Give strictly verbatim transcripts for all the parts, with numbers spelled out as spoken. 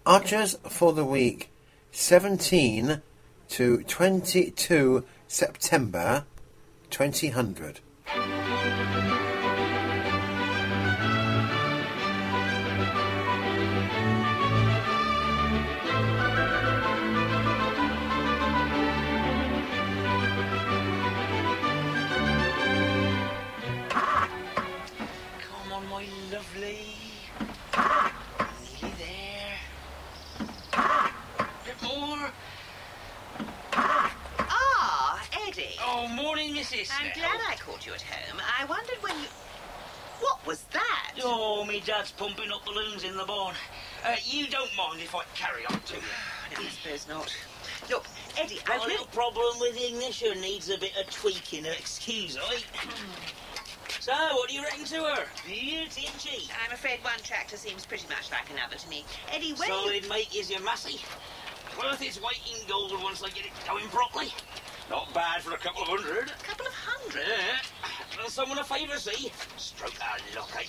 Archers for the week seventeen to twenty-two September twenty hundred. I'm glad I caught you at home. I wondered when you... What was that? Oh, me dad's pumping up balloons in the barn. Uh, you don't mind if I carry on to you? No, I suppose not. Look, Eddie, Got I've... a little problem with the ignition. Needs a bit of tweaking. Excuse me. So, what do you reckon to her? Beauty, isn't she? I'm afraid one tractor seems pretty much like another to me. Eddie, when Solid you... make is your massey. Worth its weight in gold once I get it going properly. Not bad for a couple of hundred. A couple of hundred? Yeah. Does someone a favour, see? Stroke that lock, eh?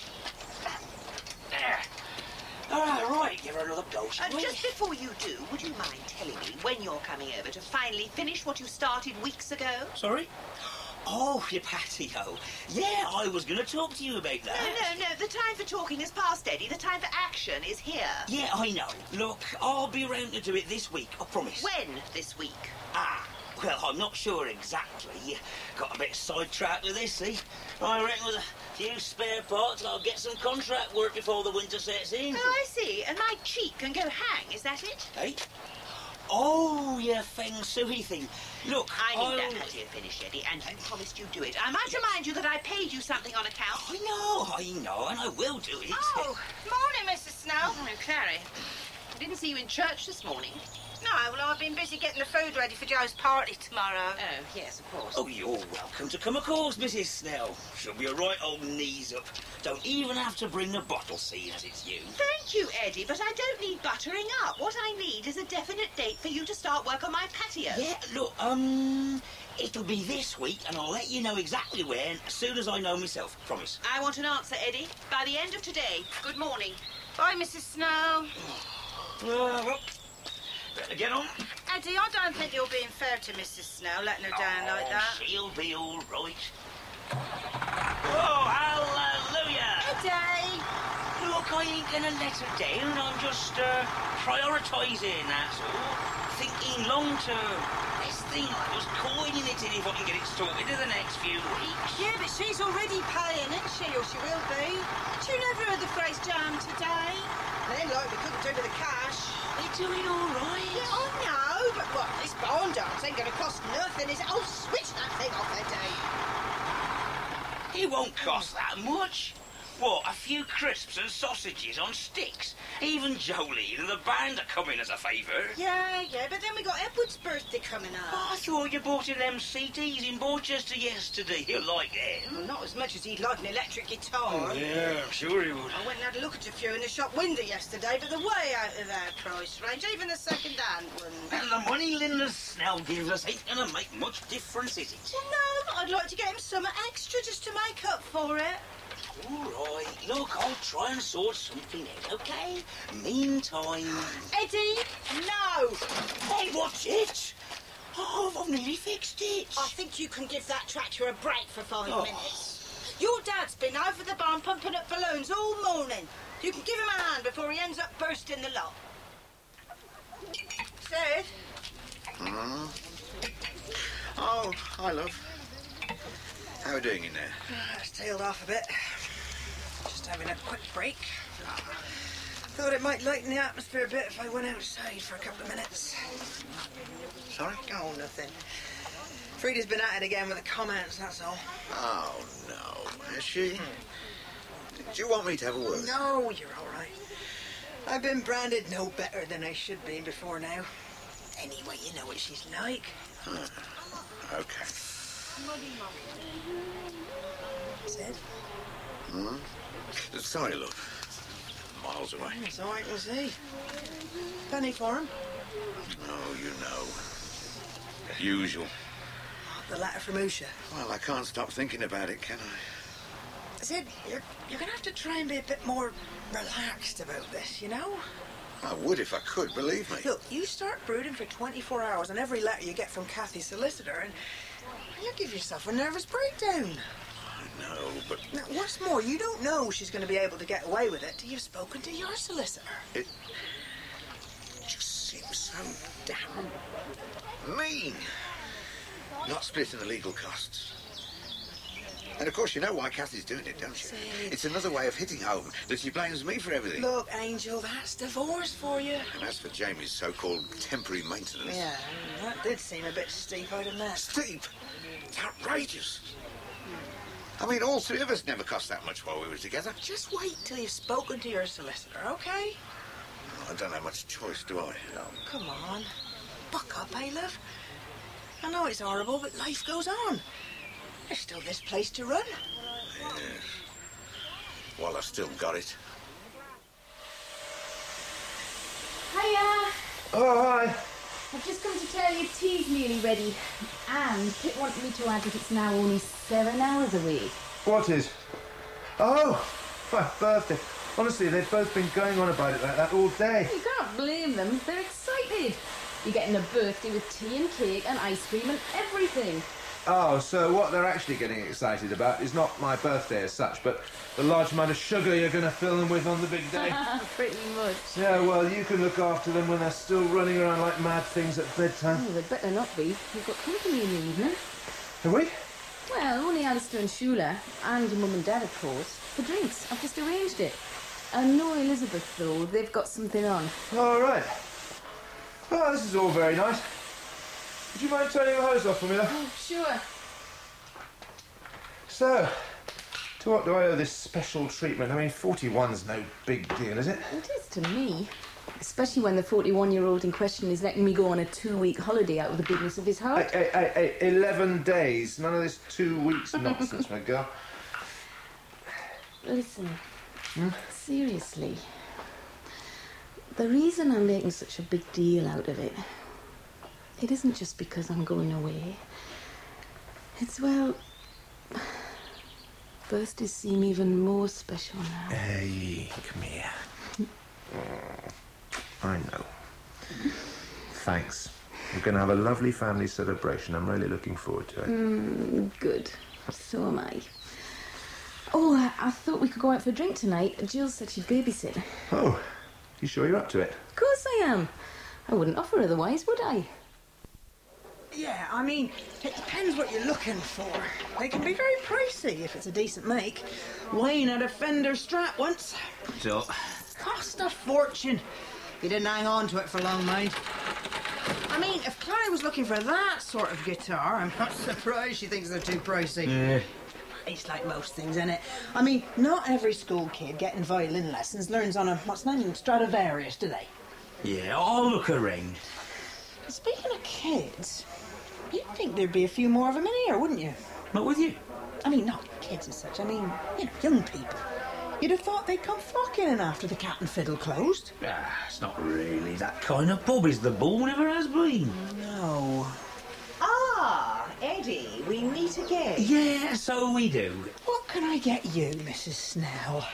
There. All right, right. Give her another go, shall Uh, we? just before you do, would you mind telling me when you're coming over to finally finish what you started weeks ago? Sorry? Oh, your patio. Yeah, I was going to talk to you about that. No, no, no. The time for talking is past, Eddie. The time for action is here. Yeah, I know. Look, I'll be around to do it this week, I promise. When this week? Ah, well, I'm not sure exactly. Got a bit sidetracked with this, see? I reckon with a few spare parts, I'll get some contract work before the winter sets in. Oh, I see. And my cheek can go hang, is that it? Hey? Oh, your feng shui thing. Look, I need I'll... that patio finished, Eddie, and you promised you'd do it. I might remind you that I paid you something on account. I know, I know, and I will do it. Oh, morning, Missus Snow. Oh, Clary. I didn't see you in church this morning. No, well, I've been busy getting the food ready for Joe's party tomorrow. Oh, yes, of course. Oh, you're welcome to come, of course, Missus Snell. She'll be a right old knees up. Don't even have to bring the bottle, seeing as it's you. Thank you, Eddie, but I don't need buttering up. What I need is a definite date for you to start work on my patio. Yeah, look, um, it'll be this week, and I'll let you know exactly when as soon as I know myself. Promise. I want an answer, Eddie, by the end of today. Good morning. Bye, Missus Snow. Uh, well, better get on. Eddie, I don't think you're being fair to Missus Snow, letting her down oh, like that. She'll be all right. Oh, hallelujah! Eddie! Look, I ain't gonna let her down. I'm just uh, prioritising, that's all. Thinking long term. This thing was coining it in if I can get it sorted in the next few weeks. Yeah, but she's already paying, isn't she? Or she will be. But you never heard the phrase jam today. Then, like, we couldn't do with the cash. They're doing all right. Yeah, I know, but what, this barn dance ain't gonna cost nothing, is it? Oh, switch that thing off, Eddie. It won't cost that much. What, a few crisps and sausages on sticks? Even Jolene and the band are coming as a favour. Yeah, yeah, but then we got Edward's birthday coming up. Oh, I thought you bought him them C Ds in Borchester yesterday. He'll like them. Well, not as much as he'd like an electric guitar. Oh, yeah, I'm sure he would. I went and had a look at a few in the shop window yesterday, but they're way out of their price range, even the second-hand ones. And the money Linda Snell gives us ain't going to make much difference, is it? Well, no, but I'd like to get him some extra just to make up for it. All right. Look, I'll try and sort something out, OK? Meantime... Eddie, no! Hey, watch it! Oh, I've nearly fixed it. I think you can give that tractor a break for five Oh. minutes. Your dad's been over the barn pumping up balloons all morning. You can give him a hand before he ends up bursting the lot. Sid? Mm. Oh, hi, love. How are we doing in there? Uh, it's tailed off a bit. Just having a quick break. Thought it might lighten the atmosphere a bit if I went outside for a couple of minutes. Sorry? Oh, nothing. Frida's been at it again with the comments, that's all. Oh, no. Has she? Do you want me to have a word? No, you're all right. I've been branded no better than I should be before now. Anyway, you know what she's like. Huh. OK. Sid? Hmm? Sorry, love. Miles away. It's all right, we'll see. Penny for him. Oh, you know. Usual. The letter from Usha. Well, I can't stop thinking about it, can I? Sid, you're, you're going to have to try and be a bit more relaxed about this, you know? I would if I could, believe me. Look, you start brooding for twenty-four hours on every letter you get from Kathy's solicitor, and you give yourself a nervous breakdown. I know, but Now, what's more, you don't know she's going to be able to get away with it till you've spoken to your solicitor. it just seems so damn mean. Not splitting the legal costs. And of course you know why Kathy's doing it, don't you? See. It's another way of hitting home that she blames me for everything. Look, Angel, that's divorce for you. And as for Jamie's so-called temporary maintenance... Yeah, that did seem a bit steep, I'd admit. Steep! It's outrageous. I mean, all three of us never cost that much while we were together. Just wait till you've spoken to your solicitor, okay? I don't have much choice, do I? Oh, come on. Buck up, eh, love? I know it's horrible, but life goes on. There's still this place to run. Yes. Well, I've still got it. Hiya! Oh, hi. I've just come to tell you tea's nearly ready. And Pip wanted me to add that it's now only seven hours a week. What is? Oh, my birthday. Honestly, they've both been going on about it like that all day. You can't blame them. They're excited. You're getting a birthday with tea and cake and ice cream and everything. Oh, so what they're actually getting excited about is not my birthday as such, but the large amount of sugar you're going to fill them with on the big day. Pretty much. Yeah, well, you can look after them when they're still running around like mad things at bedtime. Oh, they'd better not be. We've got company in the evening. Have we? Well, only Alistair and Shula, and your mum and dad, of course, for drinks. I've just arranged it. And no Elizabeth, though. They've got something on. All right. Well, this is all very nice. Would you mind turning the hose off for me, though? Oh, sure. So, to what do I owe this special treatment? I mean, forty-one's no big deal, is it? It is to me. Especially when the forty-one-year-old in question is letting me go on a two-week holiday out of the goodness of his heart. Hey, hey, hey, hey, eleven days. None of this two weeks nonsense, my girl. Listen, seriously, the reason I'm making such a big deal out of it, it isn't just because I'm going away. It's, well, birthdays seem even more special now. Hey, come here. I know. Thanks. We're going to have a lovely family celebration. I'm really looking forward to it. Mm, good. So am I. Oh, I, I thought we could go out for a drink tonight. Jill said she'd babysit. Oh, you sure you're up to it? Of course I am. I wouldn't offer otherwise, would I? Yeah, I mean, it depends what you're looking for. They can be very pricey if it's a decent make. Wayne had a Fender Strat once. So, Cost a fortune. He didn't hang on to it for long, mind. I mean, if Claire was looking for that sort of guitar, I'm not surprised she thinks they're too pricey. yeah. It's like most things, isn't it? I mean, not every school kid getting violin lessons learns on a, what's the name, Stradivarius, do they? Yeah, I'll look around. Speaking of kids, you'd think there'd be a few more of them in here, wouldn't you? Not with you. I mean, not kids as such, I mean, you know, young people. You'd have thought they'd come flocking in after the Cat and Fiddle closed. Ah, it's not really that kind of pub, is the Bull? Never has been. No. Ah, Eddie, we meet again. Yeah, so we do. What can I get you, Missus Snell?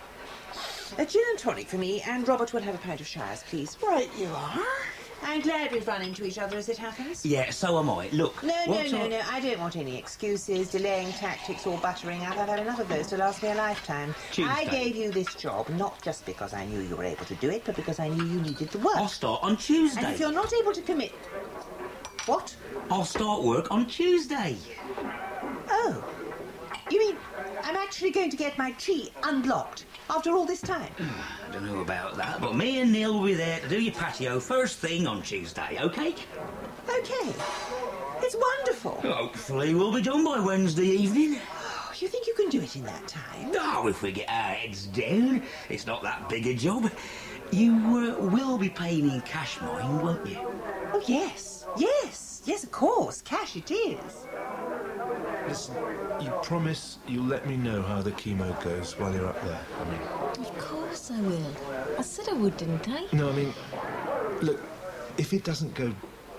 A gin and tonic for me, and Robert will have a pint of Shires, please. Right you are. I'm glad we've run into each other as it happens. Yeah, so am I. Look. No, no, what's no, I- no. I don't want any excuses, delaying tactics, or buttering up. I've had enough of those to last me a lifetime. Tuesday. I gave you this job not just because I knew you were able to do it, but because I knew you needed the work. I'll start on Tuesday. And if you're not able to commit... What? I'll start work on Tuesday. Oh. You mean I'm actually going to get my tree unblocked after all this time? I don't know about that, but me and Neil will be there to do your patio first thing on Tuesday, OK? Okay. It's wonderful. Hopefully we'll be done by Wednesday evening. Oh, you think you can do it in that time? Oh, if we get our heads down, it's not that big a job. You uh, will be paying in cash, mind, won't you? Oh, yes. Yes. Yes, of course. Cash it is. Listen, you promise you'll let me know how the chemo goes while you're up there. I mean, Of course I will. I said I would, didn't I? no, I mean, look, if it doesn't go,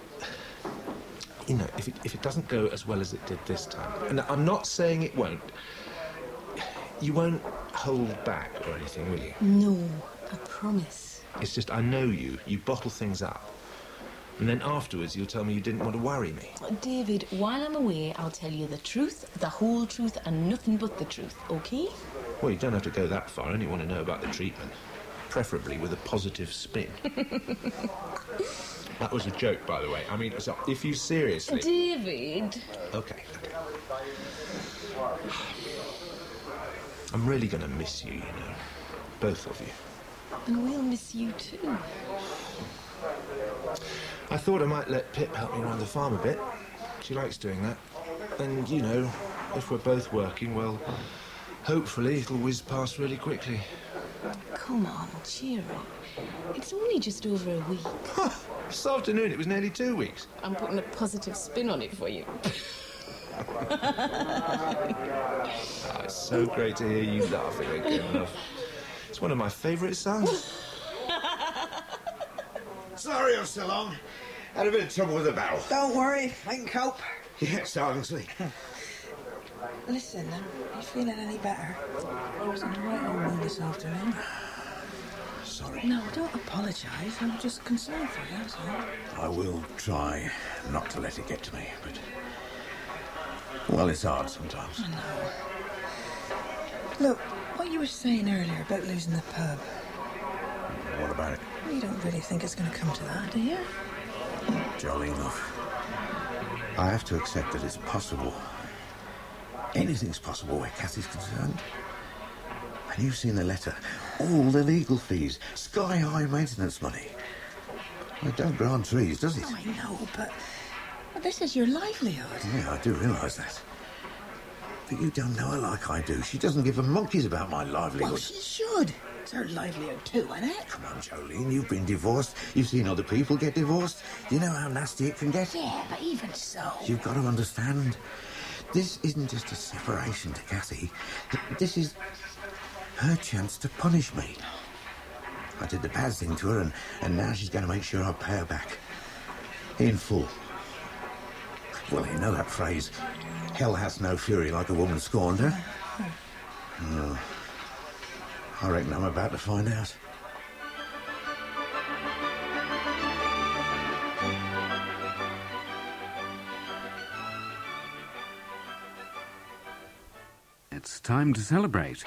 you know, if it if it doesn't go as well as it did this time, and I'm not saying it won't, you won't hold back or anything, will you? No, I promise. It's just I know you. You bottle things up. And then afterwards you'll tell me you didn't want to worry me. David, while I'm away, I'll tell you the truth, the whole truth, and nothing but the truth, OK? Well, you don't have to go that far. I only want to know about the treatment. Preferably with a positive spin. That was a joke, by the way. I mean, so if you seriously... David! OK, OK. I'm really going to miss you, you know. Both of you. And we'll miss you too. I thought I might let Pip help me around the farm a bit. She likes doing that. And, you know, if we're both working, well, hopefully it'll whiz past really quickly. Come on, cheer up. It's only just over a week. This afternoon it was nearly two weeks. I'm putting a positive spin on it for you. Oh, it's so great to hear you laughing again, love. It's one of my favourite songs. Sorry I'm so long. Had a bit of trouble with the barrel. Don't worry, I can cope. Yeah, silently. Listen, um, are you feeling any better? I was in the right old mood this afternoon. Sorry. No, don't apologise. I'm just concerned for you, that's all. I will try not to let it get to me, but... Well, it's hard sometimes. I know. Look, what you were saying earlier about losing the pub. What about it? You don't really think it's going to come to that, do you? Jolly enough. I have to accept that it's possible. Anything's possible where Cassie's concerned. And you've seen the letter. All the legal fees. Sky-high maintenance money. It don't grow on trees, does it? Oh, I know, but... but this is your livelihood. Yeah, I do realise that. But you don't know her like I do. She doesn't give a monkey's about my livelihood. Well, she should. It's her livelihood too, isn't it? Come on, Jolene, you've been divorced. You've seen other people get divorced. You know how nasty it can get. Yeah, but even so... You've got to understand. This isn't just a separation to Cassie. This is her chance to punish me. I did the bad thing to her, and, and now she's going to make sure I pay her back. In full. Well, you know that phrase, hell has no fury like a woman scorned her. Oh, I reckon I'm about to find out. It's time to celebrate.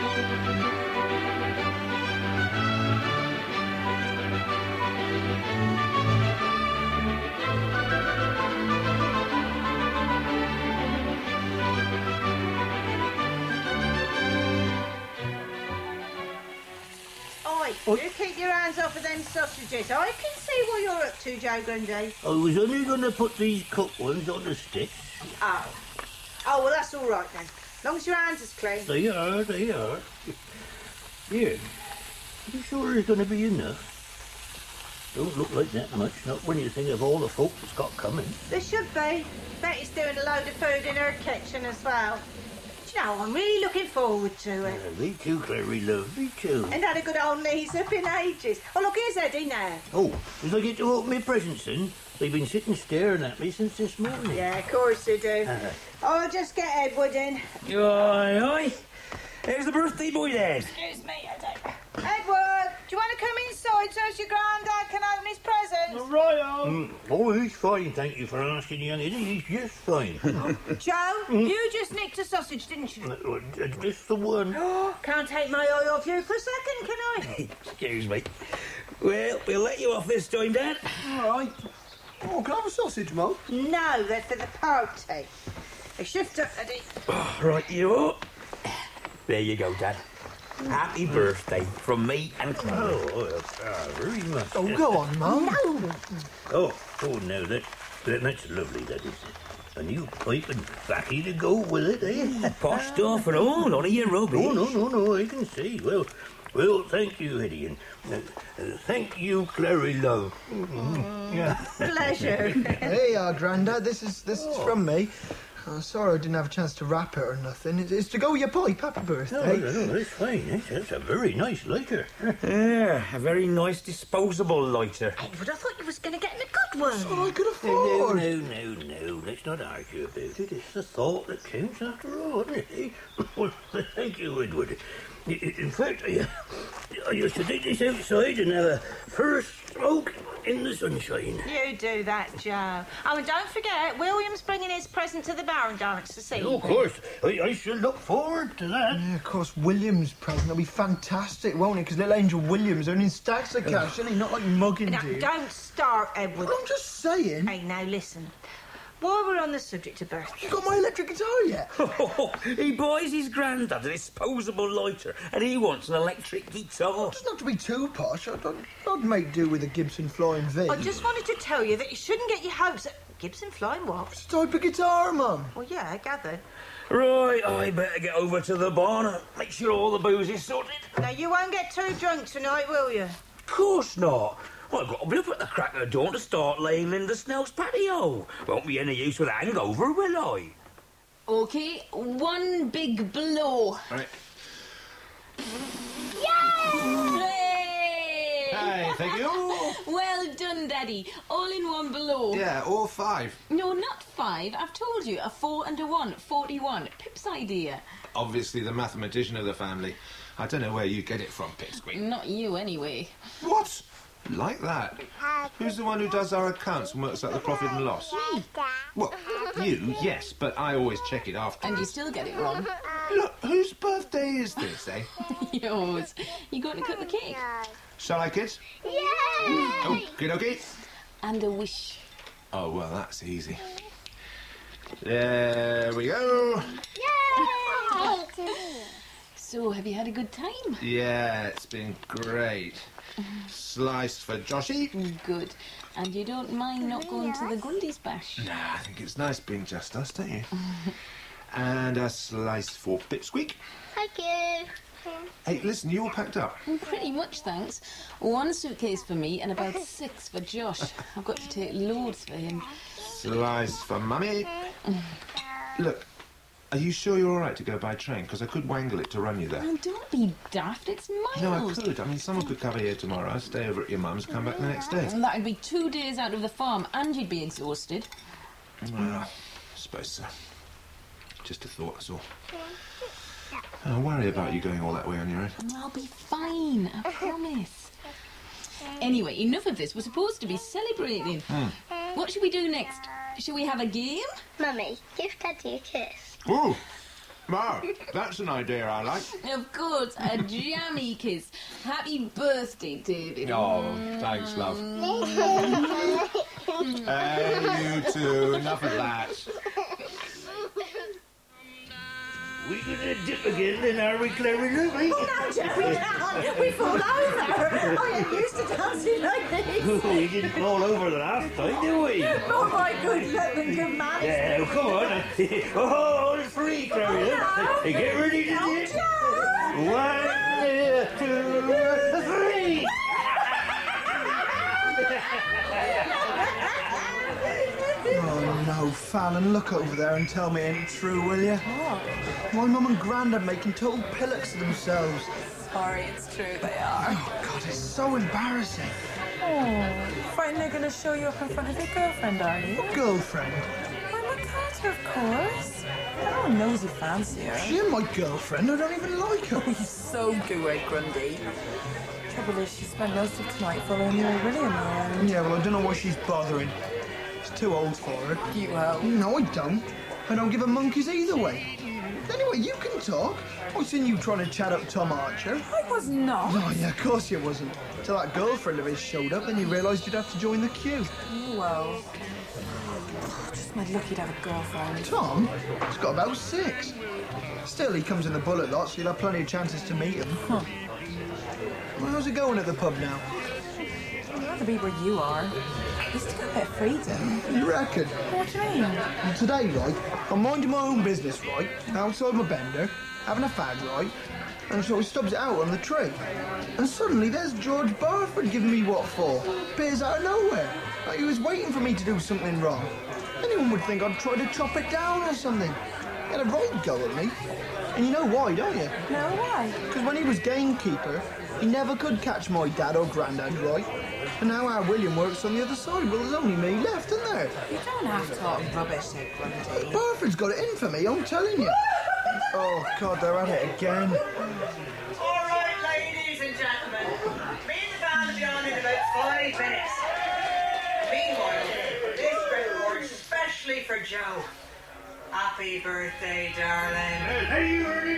Oi, you keep your hands off of them sausages. I can see what you're up to, Joe Grundy. I was only going to put these cooked ones on the sticks. Oh. Oh, well, that's all right then. As long as your hands is clean. They are, they are. Here, you sure there's going to be enough? Don't look like that much, not when you think of all the folk that's got coming. There should be. Betty's doing a load of food in her kitchen as well. Do you know, I'm really looking forward to it. Yeah, me too, Clary, love, me too. Ain't had a good old knees up in ages. Oh, look, here's Eddie now. Oh, did I get to open my presents then? They've been sitting staring at me since this morning. Yeah, of course they do. Uh-huh. I'll just get Edward in. Aye, aye. There's the birthday boy then. Excuse me, Eddie. Edward, do you want to come inside so as your granddad can open his presents? Right, mm. Oh, he's fine, thank you for asking, young Eddie. He's just fine. Joe, you just nicked a sausage, didn't you? Uh, uh, Just the one. Can't take my eye off you for a second, can I? Excuse me. Well, we'll let you off this time, Dad. All right. Oh, can I have a sausage, Mum? No, they're for the party. They shift up, Eddie. Oh, right, you are. There you go, Dad. Happy birthday from me and Claire. Oh, uh, very much. Oh, go on, Mum. No. Oh, oh, no, that, that that's lovely, that is. A new pipe and baccy to go with it, eh? Posh stuff and all, none of your rubbish. Oh, no, no, no, I can see. Well, well, thank you, Eddie, and uh, uh, thank you, Clary, love. Mm-hmm. Yeah. Pleasure. Hey, uh, Grandad, this is this is from me. Oh, sorry I didn't have a chance to wrap it or nothing. It's, it's to go with your pipe. Happy birthday. No, no, no, that's fine. That's, that's a very nice lighter. Yeah, a very nice disposable lighter. Edward, I thought you was going to get in a good one. That's all I could No, afford. no, no, no. Let's not argue about it. It's the thought that counts after all, isn't it? Well, thank you, Edward. In fact, I, I used to take this outside and have a first smoke in the sunshine. You do that, Joe. Oh, and don't forget, William's bringing his present to the Barron dance this evening. Oh, of course. I, I shall look forward to that. Yeah, of course, William's present will be fantastic, won't it? Because little Angel William's earning stacks of cash, isn't he? Not like mugging Now, dude. don't start, Edward. Well, I'm just saying. Hey, now listen. While we're on the subject of birthdays... You got my electric guitar yet? He buys his granddad a disposable lighter and he wants an electric guitar. Just not to be too posh. I'd, I'd, I'd make do with a Gibson Flying V. I just wanted to tell you that you shouldn't get your hopes up. Gibson Flying what? It's a type of guitar, Mum. Well, yeah, I gathered. Right, I better get over to the barn and make sure all the booze is sorted. Now, you won't get too drunk tonight, will you? Of course not. Well, I've got to be up at the crack of the dawn to start laying in the Snell's patio. Won't be any use with a hangover, will I? OK, one big blow. Right. Yay! Hey, thank you. Well done, Daddy. All in one blow. Yeah, all five. No, not five. I've told you. A four and a one. Forty-one. Pip's idea. Obviously the mathematician of the family. I don't know where you get it from, Pipsqueak. Not you, anyway. What? Like that? Who's the one who does our accounts and works out the profit and loss? Me. Well, you, yes, but I always check it after. And you still get it wrong. Look, whose birthday is this, eh? Yours. You going to cut the cake? Shall I, kids? Yay! Okay, okay. And a wish. Oh, well, that's easy. There we go. Yay! So, have you had a good time? Yeah, it's been great. Slice for Joshy. Good. And you don't mind not going to the Grundy's bash? Nah, I think it's nice being just us, don't you? And a slice for Pipsqueak. Thank you. Hey, listen, you all packed up? Pretty much, thanks. One suitcase for me and about six for Josh. I've got to take loads for him. Slice for Mummy. Look, are you sure you're all right to go by train? Because I could wangle it to run you there. Oh, don't be daft. It's miles. No, I could. I mean, someone could cover here tomorrow, stay over at your mum's, come back the next day. And that'd be two days out of the farm and you'd be exhausted. Well, I suppose so. Just a thought, that's all. I worry about you going all that way on your own. I'll be fine, I promise. Anyway, enough of this. We're supposed to be celebrating. Hmm. What should we do next? Shall we have a game? Mummy, give Daddy a kiss. Ooh! Wow, that's an idea I like. Of course, a jammy kiss. Happy birthday, David. Oh, thanks, love. Hey, you two, enough of that. We gonna dip again, then are we, Clarissa? Oh, no, Jerry, no. We fall over. I am used to dancing like this. We didn't fall over the last time, did we? Oh, my good luck and good manners. Yeah, well, come on. Oh, it's free, Clarissa. Oh, no. Get ready to Oh, dip. Joe. One, two, three. Oh, no, Fallon, look over there and tell me it ain't true, will you? What? My mum and Grandad making total pillocks of themselves. Sorry, it's true, they are. Oh, God, it's so embarrassing. Oh, frightened they're going to show you up in front of your girlfriend, are you? What girlfriend? My Macarthur, of course. Everyone knows you fancy her. She ain't my girlfriend. I don't even like her. Oh, you so do, Ed Grundy. Trouble is, she spent most of tonight following you and William around. Yeah, well, I don't know why she's bothering. It's too old for her. You help. No, I don't. I don't give a monkeys either way. Anyway, you can talk. I seen you trying to chat up Tom Archer. I was not. Oh, yeah, of course you wasn't. Till that girlfriend of his showed up and you realised you'd have to join the queue. Oh, well. Just made lucky to have a girlfriend. Tom? He's got about six. Still, he comes in the bullet lot, so you'll have plenty of chances to meet him. Huh. Well, how's it going at the pub now? I'd rather be where you are. You still got a bit of freedom. You reckon? What do you mean? Well, today, right, I'm minding my own business, right, outside my bender, having a fag, right, and so he stubs it out on the tree. And suddenly there's George Barford giving me what for? Appears out of nowhere. Like he was waiting for me to do something wrong. Anyone would think I'd try to chop it down or something. He had a right go at me. And you know why, don't you? No, why? Because when he was gamekeeper, he never could catch my dad or granddad, right? And now our William works on the other side. Well, there's only me left, isn't there? You don't have to talk rubbish, Ed Grundy. Barford's got it in for me, I'm telling you. Oh, God, they're at it again. All right, ladies and gentlemen, five minutes. Meanwhile, this record's especially for Joe. Happy birthday, darling. Hey, Ernie.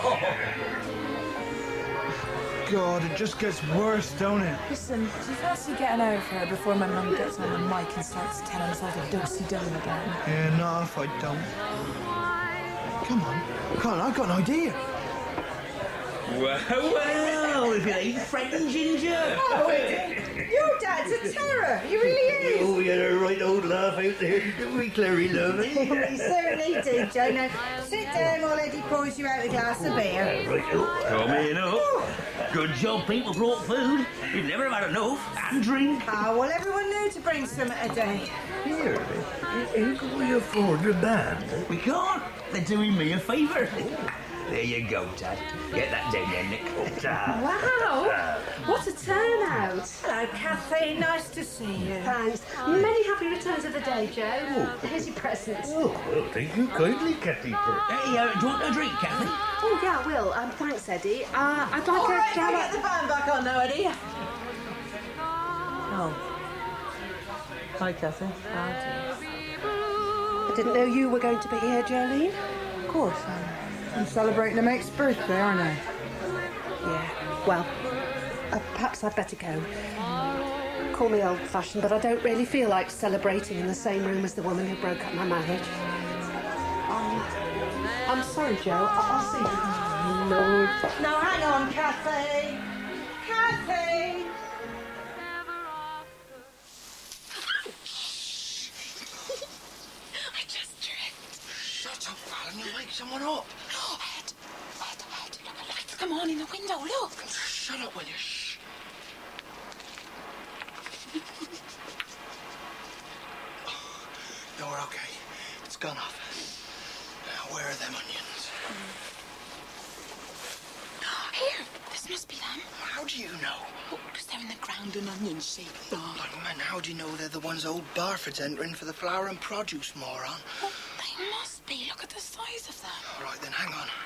God, it just gets worse, don't it? Listen, do you fancy getting out of here before my mum gets on the mic and starts telling us all the do-si-do again? Yeah, no, if I don't. Come on. Come on, I've got an idea. Well, well, if it ain't Frank and Ginger. Oh, your dad's a terror. He really is. Oh, we had a right old laugh out there, didn't we, Clary, lovey? We certainly did, Joe. Now, sit down while Eddie pours you out a glass of beer. Right, oh, come in up. Good job people brought food. You'd never have had enough. And drink. Ah, well, everyone knew to bring some a day. Here, who can we afford the band? We can't. They're doing me a favour. There you go, Dad. Get that down there, Nick. Wow! What a turnout! Hello, Kathy. Nice to see you. Thanks. Many happy returns of the day, Joe. Oh. Here's your present. Oh, well, thank you kindly, Kathy. Hey, uh, do you want a drink, Kathy? Oh, yeah, I will. Um, thanks, Eddie. Uh, I'd like All a right, gallop. get the band back on now, Eddie. Oh. Hi, Kathy. I didn't know you were going to be here, Jolene. Of course. I'm, I'm celebrating a mate's birthday, aren't I? Yeah, well, uh, perhaps I'd better go. Call me old-fashioned, but I don't really feel like celebrating in the same room as the woman who broke up my marriage. Um, I'm sorry, Joe. I- I'll see you. Lord. Now, hang on, Kathy. Kathy! I just tripped. Shut up, Fallon. You'll wake someone up. Oh, Ed. Ed, Ed, look, the lights come on in the window, look. Shut up, will you? Shh. No, we're okay. It's gone off. Now, where are them onions? Here, this must be them. How do you know? Oh, because they're in the ground and onion shape. Oh, like, man, how do you know they're the ones old Barford's entering for the flower and produce, moron? Oh, they must be. Look at the size of them. All right, then, hang on.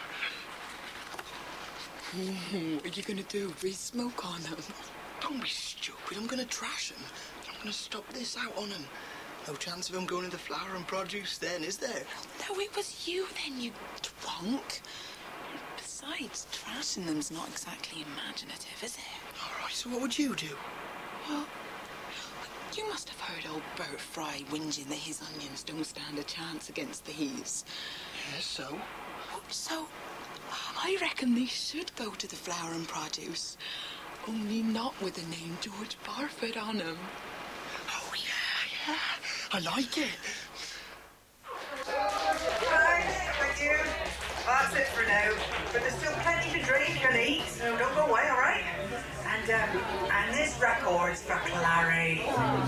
What are you going to do? Breathe smoke on them? Don't be stupid. I'm going to trash them. I'm going to stop this out on them. No chance of him going into flower and produce then, is there? No, it was you then, you twonk. Besides, trashing them's not exactly imaginative, is it? All right, so what would you do? Well, you must have heard old Bert Fry whinging that his onions don't stand a chance against these. Yes, so? So, I reckon they should go to the flower and produce. Only not with the name George Barford on them. Oh, yeah, yeah. I like it. Right, thank you. That's it for now. But there's still plenty to drink and eat, so don't go away, all right? And, um, and this record's for Clary.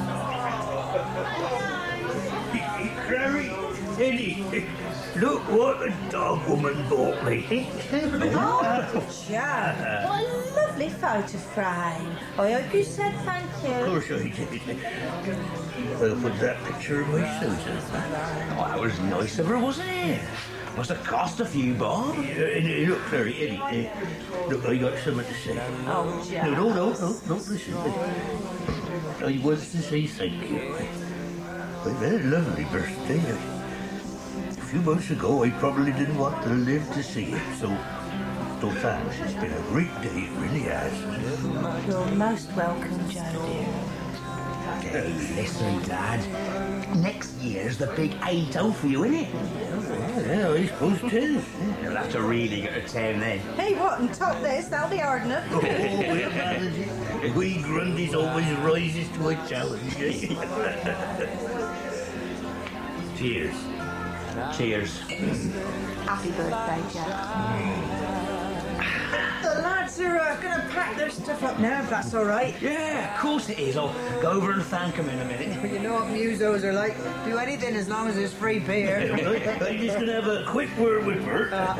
Clary, Eddie, look what the dog woman bought me. Oh, Joe. What a lovely photo frame. I hope you said thank you. Of course I did. I'll put that picture of my Susan. Oh, that was nice of her, wasn't it? Must have cost a few bob. Uh, uh, look, Clary, Eddie, uh, look, I got something to say. Oh, Joe. No, no, no, no, no, listen. I want to say thank you. I've had a lovely birthday. A few months ago, I probably didn't want to live to see it, so, so thanks. It's been a great day, it really has. You're most welcome, Joe, dear. Hey, listen, Dad. Next year's the big eight oh for you, innit? Yeah, I suppose it is. You'll have to really get to town then. Hey, what, and top this? That'll be hard enough. Oh, we'll manage it. We Grundys always rises to a challenge. Cheers. Cheers. Happy birthday, Joe. The lads are uh, going to pack their stuff up now, if that's all right. Yeah, of course it is. I'll go over and thank them in a minute. You know what musos are like. Do anything as long as there's free beer. I'm just going to have a quick word with Bert. Uh,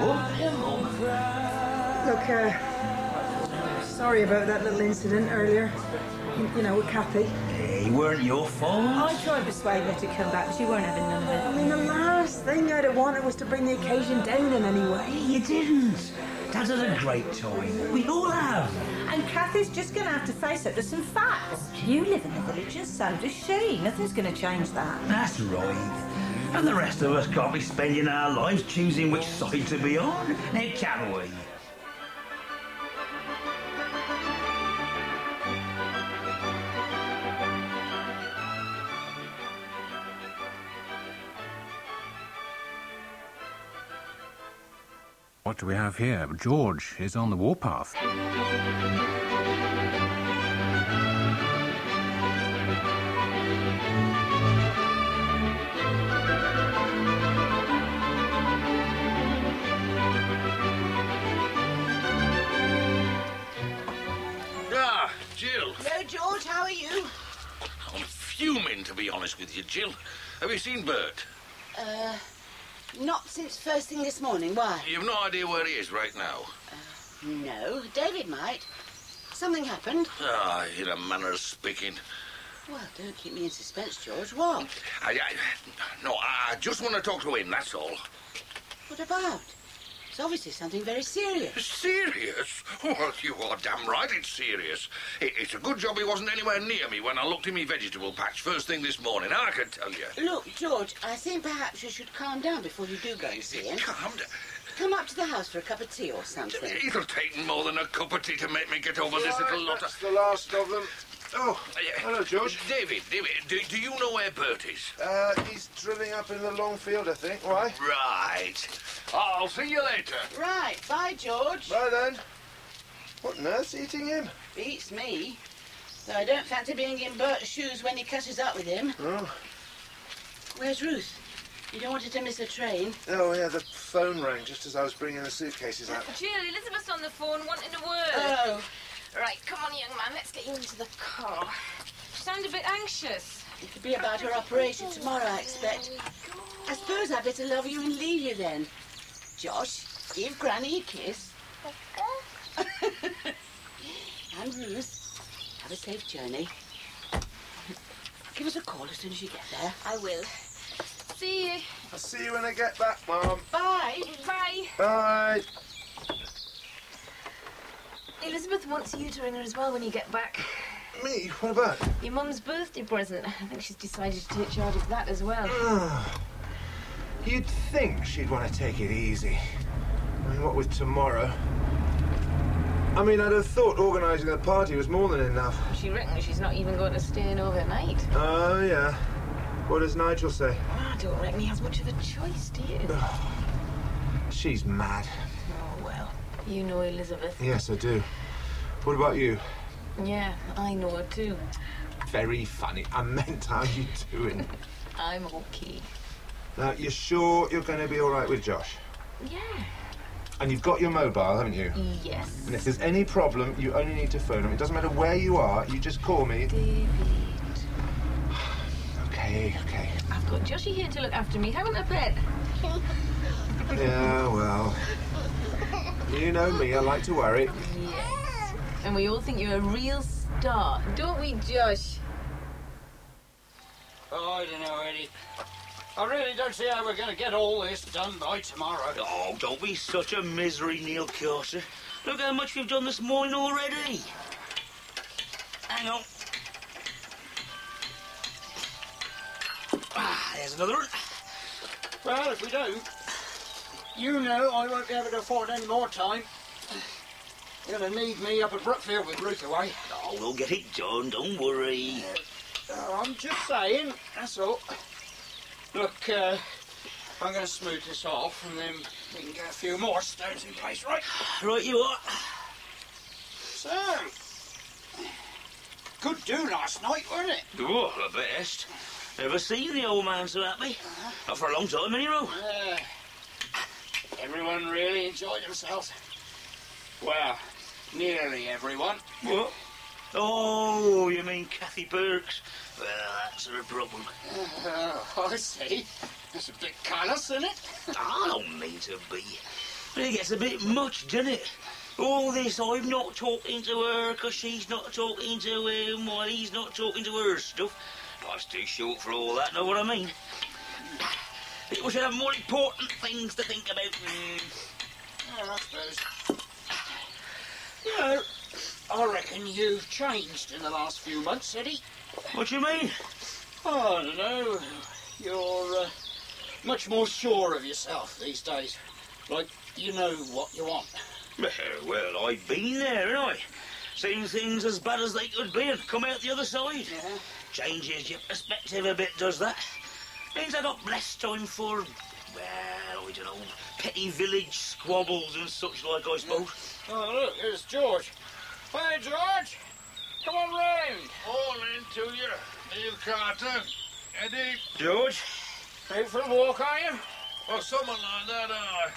Look, uh, sorry about that little incident earlier. You, you know, with Kathy. Hey, weren't your fault. I tried to persuade her to come back, but she weren't having none of it. I mean, the last thing I'd have wanted was to bring the occasion down in any way. You didn't. Dad's had a great time. We all have. And Kathy's just going to have to face up to some facts. You live in the village and so does she. Nothing's going to change that. That's right. And the rest of us can't be spending our lives choosing which side to be on. Now, can we? What do we have here? George is on the warpath. Ah, Jill. Hello, George. How are you? I'm fuming, to be honest with you, Jill. Have you seen Bert? Uh, not since first thing this morning. Why? You've no idea where he is right now? Uh, no. David might. Something happened. Ah, in a manner of speaking. Well, don't keep me in suspense, George. What? I, I, no, I just want to talk to him, that's all. What about? It's obviously something very serious. Serious? Well, you are damn right it's serious. It, it's a good job he wasn't anywhere near me when I looked in my vegetable patch first thing this morning, I can tell you. Look, George, I think perhaps you should calm down before you do go and see him. Calm down? Come up to the house for a cup of tea or something. It'll take more than a cup of tea to make me get over this Right, little lot that's of... the last of them. Oh, hello, George. David, David, do, do you know where Bert is? Uh, he's drilling up in the long field, I think. Why? Right. I'll see you later. Right. Bye, George. Bye, then. What on earth's eating him? Beats me. Though I don't fancy being in Bert's shoes when he catches up with him. Oh. Where's Ruth? You don't want her to miss a train? Oh, yeah, the phone rang just as I was bringing the suitcases out. Jill, Elizabeth's on the phone wanting a word. Oh. Right, come on, young man, let's get you into the car. You sound a bit anxious. It'll be about her operation tomorrow, I expect. I suppose I'd better love you and leave you then. Josh, give Granny a kiss. And Ruth, have a safe journey. Give us a call as soon as you get there. I will. See you. I'll see you when I get back, Mum. Bye. Bye. Bye. Elizabeth wants you to ring her as well when you get back. Me? What about? Your mum's birthday present. I think she's decided to take charge of that as well. You'd think she'd want to take it easy. I mean, what with tomorrow? I mean, I'd have thought organising the party was more than enough. She reckons she's not even going to stay in overnight. Oh, yeah. What does Nigel say? I don't reckon he has much of a choice, do you? She's mad. Oh, well, you know Elizabeth. Yes, I do. What about you? Yeah, I know her too. Very funny. I meant, how you doing? I'm okay. Now, you're sure you're going to be all right with Josh? Yeah. And you've got your mobile, haven't you? Yes. And if there's any problem, you only need to phone him. It doesn't matter where you are, you just call me. David. Okay, okay. I've got Joshy here to look after me, haven't I, pet? Yeah, well. You know me, I like to worry. Yes. And we all think you're a real star, don't we, Josh? Oh, I don't know, Eddie. I really don't see how we're going to get all this done by tomorrow. Oh, don't be such a misery, Neil Carter. Look how much we've done this morning already. Hang on. Ah, there's another one. Well, if we don't, you know I won't be able to afford any more time. You're going to need me up at Brookfield with Ruth away. Oh, we'll get it done, don't worry. Oh, I'm just saying, that's all. Look, uh, I'm going to smooth this off and then we can get a few more stones in place, right? Right you are. So, good do last night, wasn't it? Oh, the best. Never seen the old man so happy. Not for a long time, anyhow. Uh, everyone really enjoyed themselves. Well, nearly everyone. What? Oh, you mean Kathy Burks? Well, that's her problem. Uh, I see. That's a bit callous, isn't it? I don't mean to be. But it gets a bit much, doesn't it? All this, I'm not talking to her because she's not talking to him while he's not talking to her stuff. Life's too short for all that, know what I mean? People should have more important things to think about. Mm. Yeah, I suppose. You know, I reckon you've changed in the last few months, Eddie. What do you mean? Oh, I don't know. You're uh, much more sure of yourself these days. Like, you know what you want. Well, I've been there, haven't I? Seen things as bad as they could be and come out the other side. Yeah. Changes your perspective a bit, does that? Means I got less time for, well, I don't know, petty village squabbles and such like, I suppose. Oh, look, there's George. Hey, George. Come on round. Morning to you, Neil Carter. Eddie. George. Out for a walk, are you? Well, something like that, aye.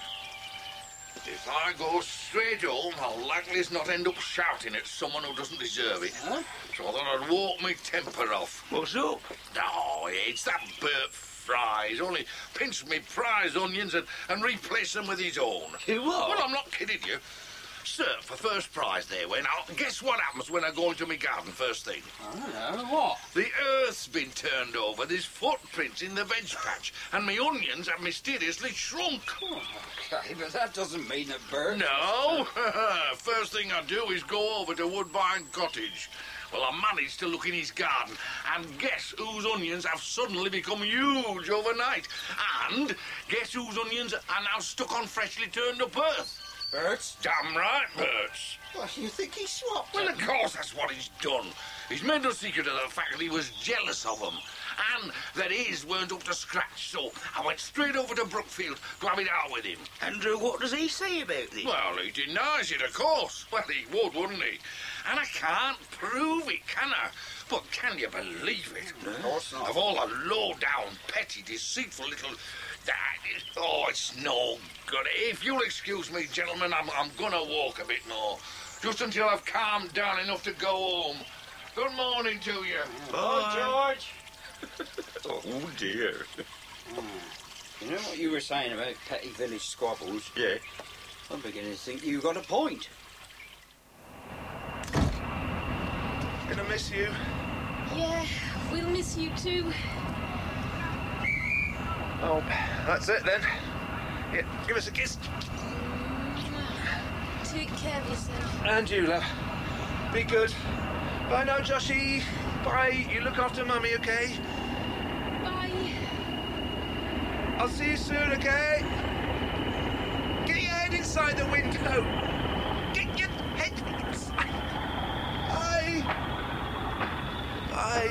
If I go straight home, I'll likely as not end up shouting at someone who doesn't deserve it. Huh? So I thought I'd walk my temper off. What's up? Oh, it's that Bert Fry. He's only pinched me prize onions and, and replaced them with his own. You what? Well, I'm not kidding you. Sir, for first prize there, when Now, guess what happens when I go into my garden first thing? I don't know. What? The earth's been turned over. There's footprints in the veg patch, and my onions have mysteriously shrunk. Oh, OK, but that doesn't mean that Bert... No. First thing I do is go over to Woodbine Cottage. Well, I managed to look in his garden, and guess whose onions have suddenly become huge overnight? And guess whose onions are now stuck on freshly turned up earth? Bert's? Damn right, Bert's. Well, you think he swapped Well, them? of course that's what he's done. He's made no secret of the fact that he was jealous of them, and that his weren't up to scratch, so I went straight over to Brookfield to have it out with him. And uh, what does he say about this? Well, he denies it, of course. Well, he would, wouldn't he? And I can't prove it, can I? But can you believe it? Of course not. Of all the low-down, petty, deceitful little... Oh, it's no good. If you'll excuse me, gentlemen, I'm, I'm going to walk a bit more. Just until I've calmed down enough to go home. Good morning to you. Bye, George. Oh, dear. Hmm. You know what you were saying about petty village squabbles? Yeah. I'm beginning to think you got a point. Gonna miss you. Yeah, we'll miss you too. Oh, that's it then. Yeah, give us a kiss. Take care of yourself. And you, love. Be good. Bye now, Joshy. Bye. You look after Mummy, okay? Bye. I'll see you soon, okay? Get your head inside the window. Get your head inside. Bye. Bye.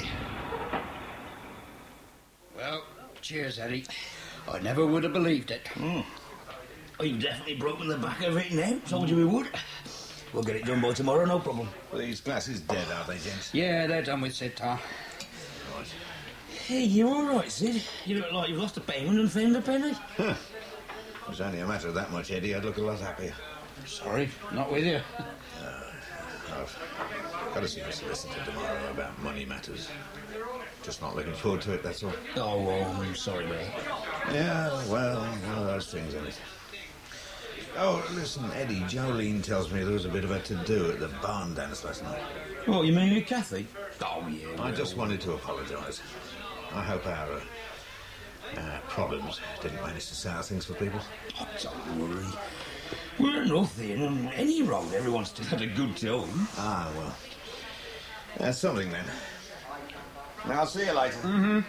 Well, cheers, Eddie. I never would have believed it. Mm. You've definitely broken the back of it now. Told you we would. We'll get it done by tomorrow, no problem. Well, these glasses dead, are they, gents? Yeah, they're done with, Sid, Tar. Right. Hey, you all right, Sid? You look like you've lost a pound and found a penny. Huh. If it was only a matter of that much, Eddie, I'd look a lot happier. Sorry, not with you. Uh, I've got to see my solicitor tomorrow about money matters. Just not looking forward to it, that's all. Oh, well, I'm sorry, mate. Yeah, well, one of those things, isn't it? Oh, listen, Eddie, Jolene tells me there was a bit of a to-do at the barn dance last night. What, you mean with Kathy? Oh, yeah. I well. just wanted to apologise. I hope our uh, uh, problems didn't manage to sour things for people. Oh, don't worry. We're nothing. On any road, everyone's still had a good time. Ah, well. That's something, then. I'll see you later. Mm-hmm.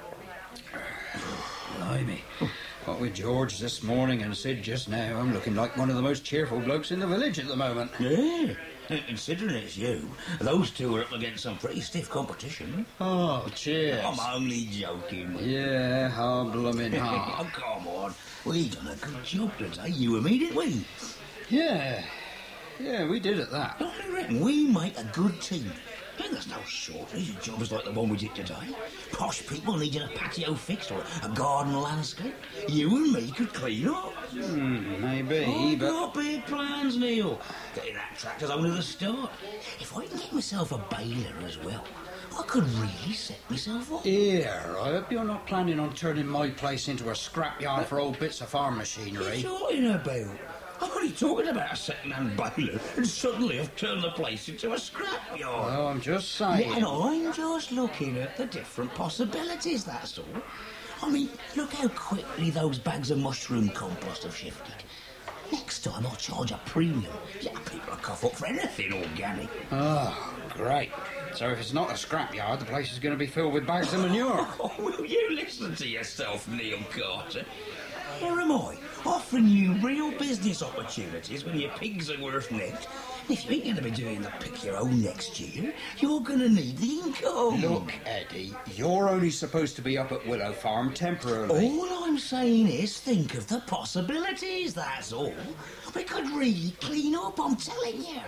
Blimey. What with George this morning and Sid just now, I'm looking like one of the most cheerful blokes in the village at the moment. Yeah. And considering it's you, those two are up against some pretty stiff competition. Oh, cheers. I'm only joking. Yeah, oh, blooming heart. Oh, come on. We done a good job today, you and me, didn't we? Yeah. Yeah, we did at that. I reckon we make a good team. And there's no shortage of jobs like the one we did today. Posh people needing a patio fixed or a garden landscape. You and me could clean up. Hmm, maybe, I've but... got big plans, Neil. Getting that tractor's only the start. If I can get myself a baler as well, I could really set myself up. Here, I hope you're not planning on turning my place into a scrapyard for old bits of farm machinery. What are you talking about? I'm only talking about a second-hand baler, and suddenly I've turned the place into a scrapyard. Well, I'm just saying. Yeah, and I'm just looking at the different possibilities, that's all. I mean, look how quickly those bags of mushroom compost have shifted. Next time I'll charge a premium. Yeah, people will cough up for anything organic. Oh, great. So if it's not a scrapyard, the place is going to be filled with bags of manure. Oh, will you listen to yourself, Neil Carter? Here am I, offering you real business opportunities when your pigs are worth net. If you ain't going to be doing the pick your own next year, you're going to need the income. Look, Eddie, you're only supposed to be up at Willow Farm temporarily. All I'm saying is think of the possibilities, that's all. We could really clean up, I'm telling you.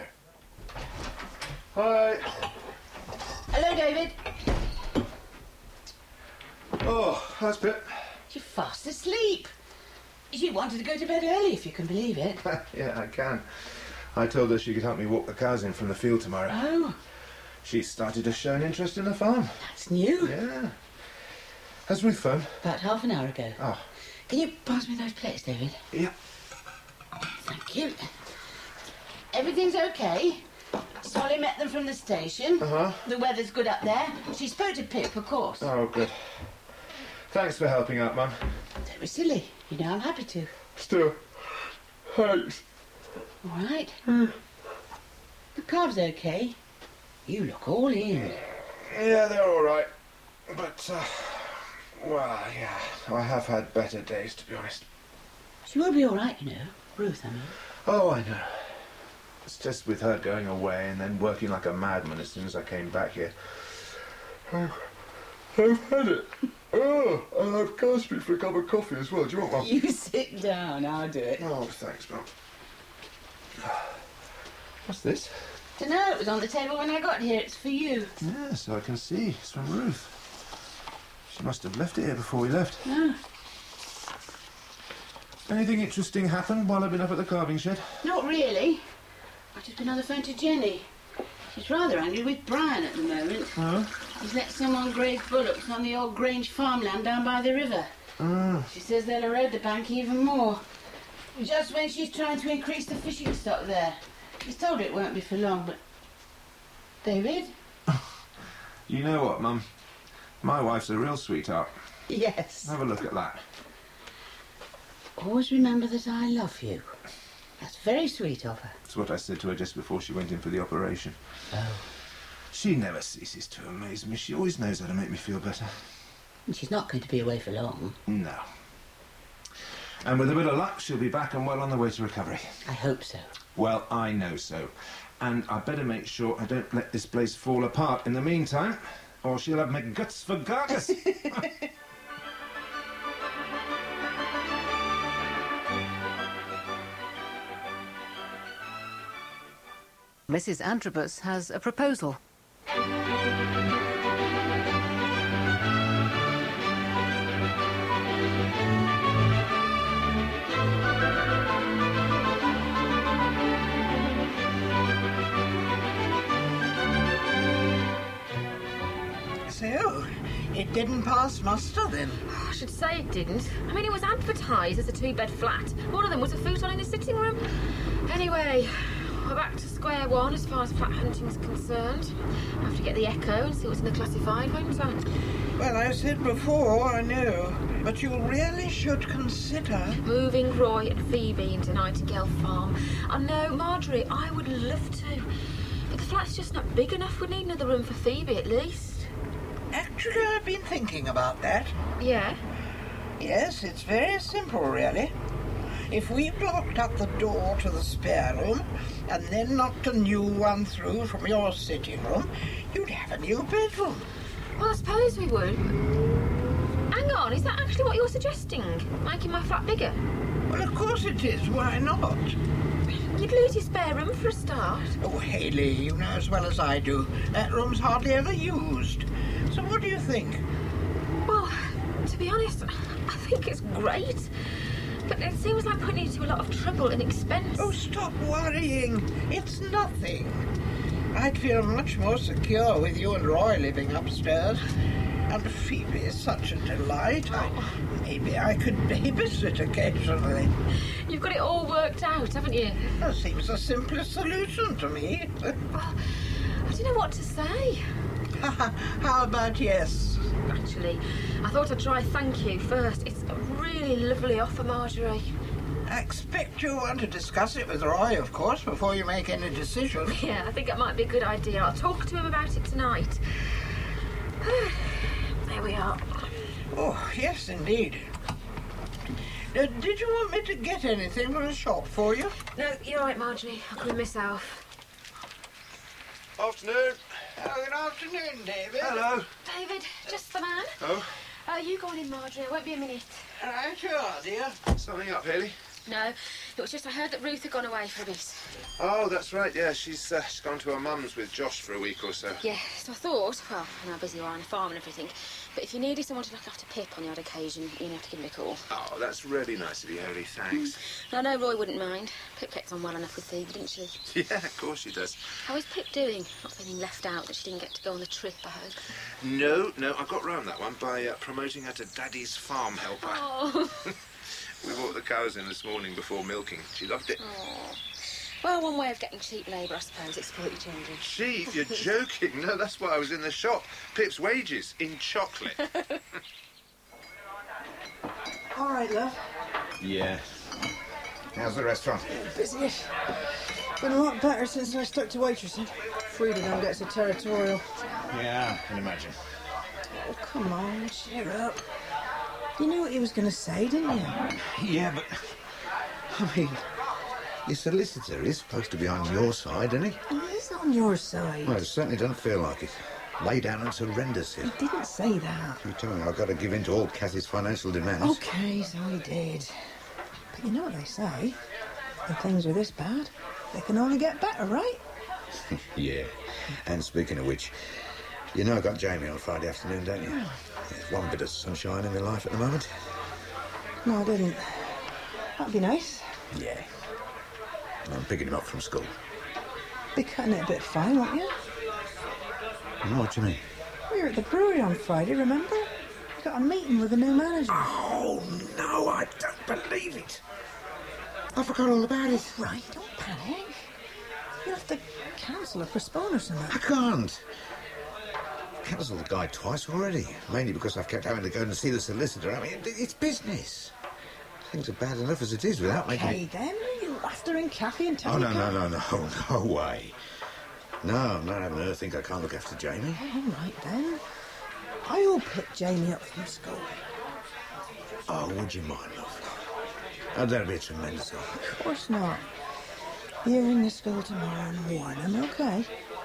Hi. Hello, David. Oh, that's Pip. You're fast asleep. You wanted to go to bed early, if you can believe it. Yeah, I can. I told her she could help me walk the cows in from the field tomorrow. Oh. She started to show an interest in the farm. That's new. Yeah. Has Ruth phoned? About half an hour ago. Oh. Can you pass me those plates, David? Yeah. Thank you. Everything's okay. Solly met them from the station. Uh-huh. The weather's good up there. She spoke to Pip, of course. Oh, good. Thanks for helping out, Mum. Don't be silly. You know I'm happy to. Still, thanks. All right. Mm. The calves okay? You look all in. Yeah, they're all right. But, uh, well, yeah, I have had better days, to be honest. She will be all right, you know. Ruth, I mean. Oh, I know. It's just with her going away and then working like a madman as soon as I came back here. I've, I've had it. Oh, and I've gasped for a cup of coffee as well. Do you want one? You sit down, I'll do it. Oh, thanks, Mum. What's this? Dunno, it was on the table when I got here. It's for you. Yeah, so I can see. It's from Ruth. She must have left it here before we left. No. Anything interesting happened while I've been up at the carving shed? Not really. I've just been on the phone to Jenny. She's rather angry with Brian at the moment. Oh? He's let someone graze bullocks on the old Grange farmland down by the river. Oh. She says they'll erode the bank even more. Just when she's trying to increase the fishing stock there. She's told her it won't be for long, but... David? You know what, Mum? My wife's a real sweetheart. Yes. Have a look at that. Always remember that I love you. That's very sweet of her. That's what I said to her just before she went in for the operation. Oh. She never ceases to amaze me. She always knows how to make me feel better. And she's not going to be away for long. No. And with a bit of luck, she'll be back and well on the way to recovery. I hope so. Well, I know so. And I better make sure I don't let this place fall apart in the meantime, or she'll have my guts for garters. Missus Antrobus has a proposal. So, it didn't pass muster then? I should say it didn't. I mean, it was advertised as a two-bed flat. One of them was a futon in the sitting room. Anyway, we're back to square one as far as flat hunting's concerned. I have to get the echo and see what's in the classified, won't I? Well, I said before, I know. But you really should consider... moving Roy and Phoebe into Nightingale Farm. I know, Marjorie, I would love to. But the flat's just not big enough. We'd need another room for Phoebe, at least. Actually, I've been thinking about that. Yeah? Yes, it's very simple, really. If we blocked up the door to the spare room and then knocked a new one through from your sitting room, you'd have a new bedroom. Well, I suppose we would. Hang on, is that actually what you're suggesting? Making my flat bigger? Well, of course it is. Why not? You'd lose your spare room for a start. Oh, Hayley, you know as well as I do. That room's hardly ever used. So what do you think? Well, to be honest, I think it's great. But it seems like putting you to a lot of trouble and expense. Oh, stop worrying. It's nothing. I'd feel much more secure with you and Roy living upstairs. And Phoebe is such a delight. I, maybe I could babysit occasionally. You've got it all worked out, haven't you? That seems the simplest solution to me. Well, I don't know what to say. How about yes? Actually, I thought I'd try thank you first. It's a really lovely offer, Marjorie. I expect you want to discuss it with Roy, of course, before you make any decision. Yeah, I think that might be a good idea. I'll talk to him about it tonight. There we are. Oh, yes, indeed. Uh, did you want me to get anything from the shop for you? No, you're right, Marjorie. I'll come myself. Afternoon. Oh, good afternoon, David. Hello. David, just the man. Oh? Uh, you go on in, Marjorie. I won't be a minute. Right you are, dear. Something up, Haley? No, it was just I heard that Ruth had gone away for a bit. Oh, that's right, yeah. She's, uh, she's gone to her mum's with Josh for a week or so. Yeah, so I thought, well, I know how busy you are on the farm and everything, but if you needed someone to look after Pip on the odd occasion, you'd have to give me a call. Oh, that's really nice of you, Haley. Thanks. I know Roy wouldn't mind. Pip gets on well enough with Phoebe, didn't she? Yeah, of course she does. How is Pip doing? Not feeling left out that she didn't get to go on the trip, I hope. No, no, I got round that one by uh, promoting her to Daddy's farm helper. Oh. We brought the cows in this morning before milking. She loved it. Oh. Well, one way of getting cheap labour, I suppose, exploit your children. Cheap? You're joking. No, that's why I was in the shop. Pip's wages in chocolate. All right, love. Yeah. How's the restaurant? Busy-ish. Been a lot better since I stuck to waitressing. Frida don't get so territorial. Yeah, I can imagine. Oh, come on, cheer up. You knew what he was going to say, didn't you? Yeah, but... I mean, your solicitor is supposed to be on your side, isn't he? He is on your side. Well, it certainly doesn't feel like it. Lay down and surrender, Sid. He didn't say that. You tell me I've got to give in to all Cassie's financial demands. OK, so he did. But you know what they say? When things are this bad, they can only get better, right? Yeah. And speaking of which, you know I got Jamie on Friday afternoon, don't you? There's one bit of sunshine in my life at the moment. No, I didn't. That'd be nice. Yeah. I'm picking him up from school. Be cutting it a bit fine, won't you? What do you mean? We were at the brewery on Friday, remember? Got a meeting with the new manager. Oh, no, I don't believe it. I forgot all about it. Right, don't panic. You'll have to cancel or postpone or something. I can't. Cancelled the guy twice already, mainly because I've kept having to go and see the solicitor. I mean, it, it's business. Things are bad enough as it is without making Okay, it... then. You'll after in Kathy and tell Oh, me. no, no, no, no, no way. No, I'm not having her think I can't look after Jamie. All right, then. I'll pick Jamie up from school. Oh, would you mind, love? Oh, that'd be a tremendous help. Of course not. You're in the school tomorrow and warn him, OK?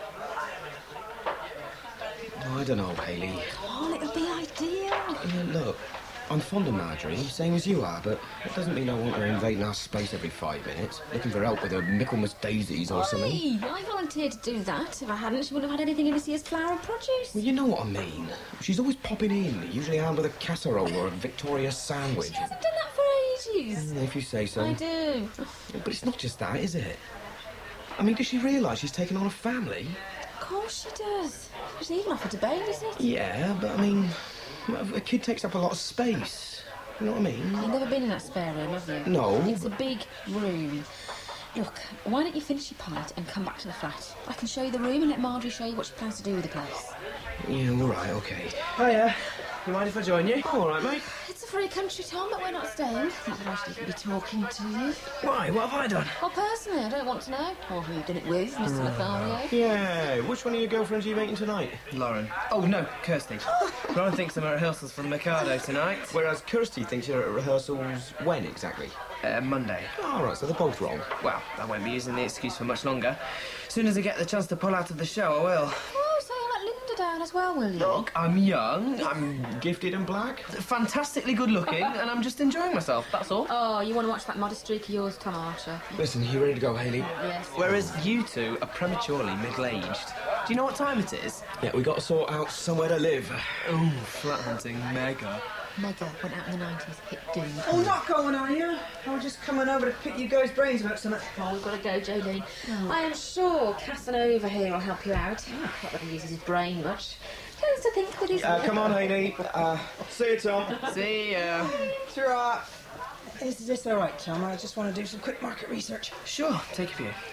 Oh, I don't know, Haley. Oh, it'll be ideal. Yeah, look, I'm fond of Marjorie, same as you are, but it doesn't mean I want her invading our space every five minutes, looking for help with her Michaelmas daisies or something. Hey, I volunteered to do that. If I hadn't, she wouldn't have had anything in this year's flower and produce. Well, you know what I mean. She's always popping in, usually armed with a casserole or a Victoria sandwich. She hasn't done that for ages. Mm, if you say so. I do. But it's not just that, is it? I mean, does she realise she's taken on a family? Of course she does. She's even offered to babysit. Yeah, but I mean, a kid takes up a lot of space. You know what I mean? You've never been in that spare room, have you? No. It's a big room. Look, why don't you finish your pint and come back to the flat? I can show you the room and let Marjorie show you what she plans to do with the place. Yeah, all right, OK. Hiya. You mind if I join you? Oh, all right, mate. It's a free country, Tom, but we're not staying. I think that I should even be talking to you. Why? What have I done? Well, personally, I don't want to know. Or who you've done it with, Mister Lothario. Yeah, which one of your girlfriends are you meeting tonight? Lauren. Oh, no, Kirsty. Lauren thinks I'm at rehearsals for the Mikado tonight. Whereas Kirsty thinks you're at rehearsals when, exactly? Uh, Monday. All right, so they're both wrong. Well, I won't be using the excuse for much longer. As soon as I get the chance to pull out of the show, I will. Oh, so you'll let Linda down as well, will you? Look, I'm young. I'm gifted and black. Fantastically good looking, and I'm just enjoying myself, that's all. Oh, you want to watch that modest streak of yours, Tom Archer? Listen, you ready to go, Haley? Yes. Whereas you two are prematurely middle-aged. Do you know what time it is? Yeah, we got to sort out somewhere to live. Ooh, flat hunting, mega. Mega went out in the nineties, hit doom. Oh, not going, are you? I was just coming over to pick you guys' brains about something. Oh, we've got to go, Jolene. Oh. I am sure Casanova here will help you out. Oh, not that he uses his brain much. Tends to think with his... Uh, come on, Haley. Uh, see you, Tom. See ya. Sure. Is this all right, Tom? I just want to do some quick market research. Sure, take a view.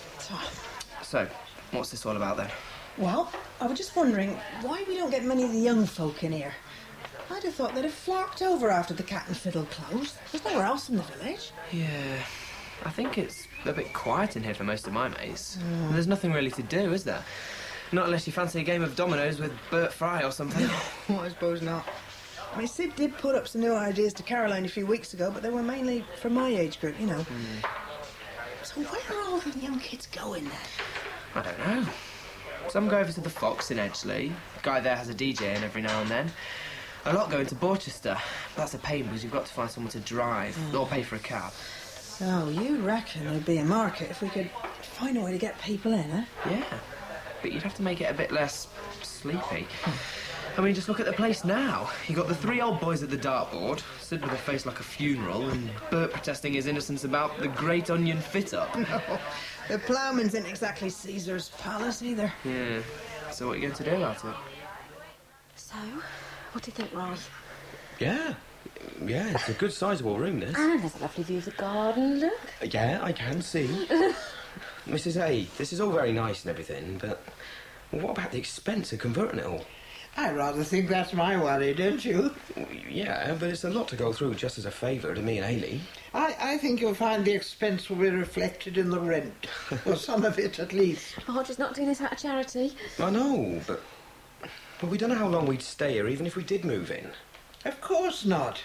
So, what's this all about then? Well, I was just wondering why we don't get many of the young folk in here. I'd have thought they'd have flocked over after the Cat and Fiddle closed. There's nowhere else in the village. Yeah, I think it's a bit quiet in here for most of my mates. Mm. There's nothing really to do, is there? Not unless you fancy a game of dominoes with Bert Fry or something. Well, I suppose not. I mean, Sid did put up some new ideas to Caroline a few weeks ago, but they were mainly for my age group, you know. Mm. So where are all the young kids going then? I don't know. Some go over to the Fox in Edgeley. The guy there has a D J in every now and then. A lot go into Borchester. That's a pain because you've got to find someone to drive mm. or pay for a cab. So you reckon there'd be a market if we could find a way to get people in, eh? Yeah, but you'd have to make it a bit less sleepy. I mean, just look at the place now. You got the three old boys at the dartboard, Sid with a face like a funeral, and Bert protesting his innocence about the Great Onion fit-up. No, the ploughman's isn't exactly Caesar's palace either. Yeah, so what are you going to do about it? So, what do you think, Roy? Yeah, yeah, it's a good sizable room, this. And there's a lovely view of the garden, look. Yeah, I can see. Missus A, this is all very nice and everything, but what about the expense of converting it all? I rather think that's my worry, don't you? Yeah, but it's a lot to go through just as a favour to me and Hayley. I, I think you'll find the expense will be reflected in the rent. Or some of it, at least. Marge's not doing this out of charity. I know, but... But we don't know how long we'd stay here, even if we did move in. Of course not.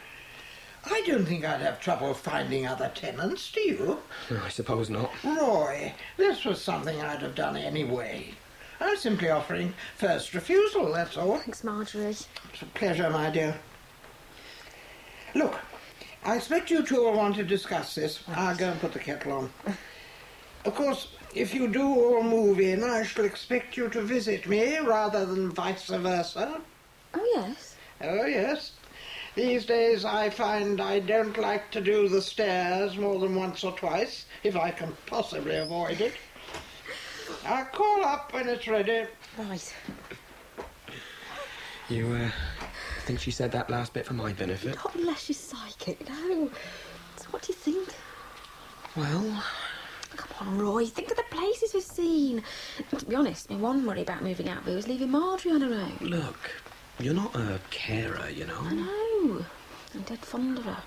I don't think I'd have trouble finding other tenants, do you? No, I suppose not. Roy, this was something I'd have done anyway. I'm simply offering first refusal, that's all. Thanks, Marjorie. It's a pleasure, my dear. Look, I expect you two will want to discuss this. I'll go and put the kettle on. Of course, if you do all move in, I shall expect you to visit me rather than vice versa. Oh, yes? Oh, yes. These days I find I don't like to do the stairs more than once or twice, if I can possibly avoid it. I'll call up when it's ready. Right. You, uh, think she said that last bit for my benefit? Not unless she's psychic, no. So what do you think? Well... Come on, Roy, think of the places we've seen. To be honest, my one worry about moving out here was leaving Marjorie on her own. Look, you're not a carer, you know. I know. I'm dead fond of her.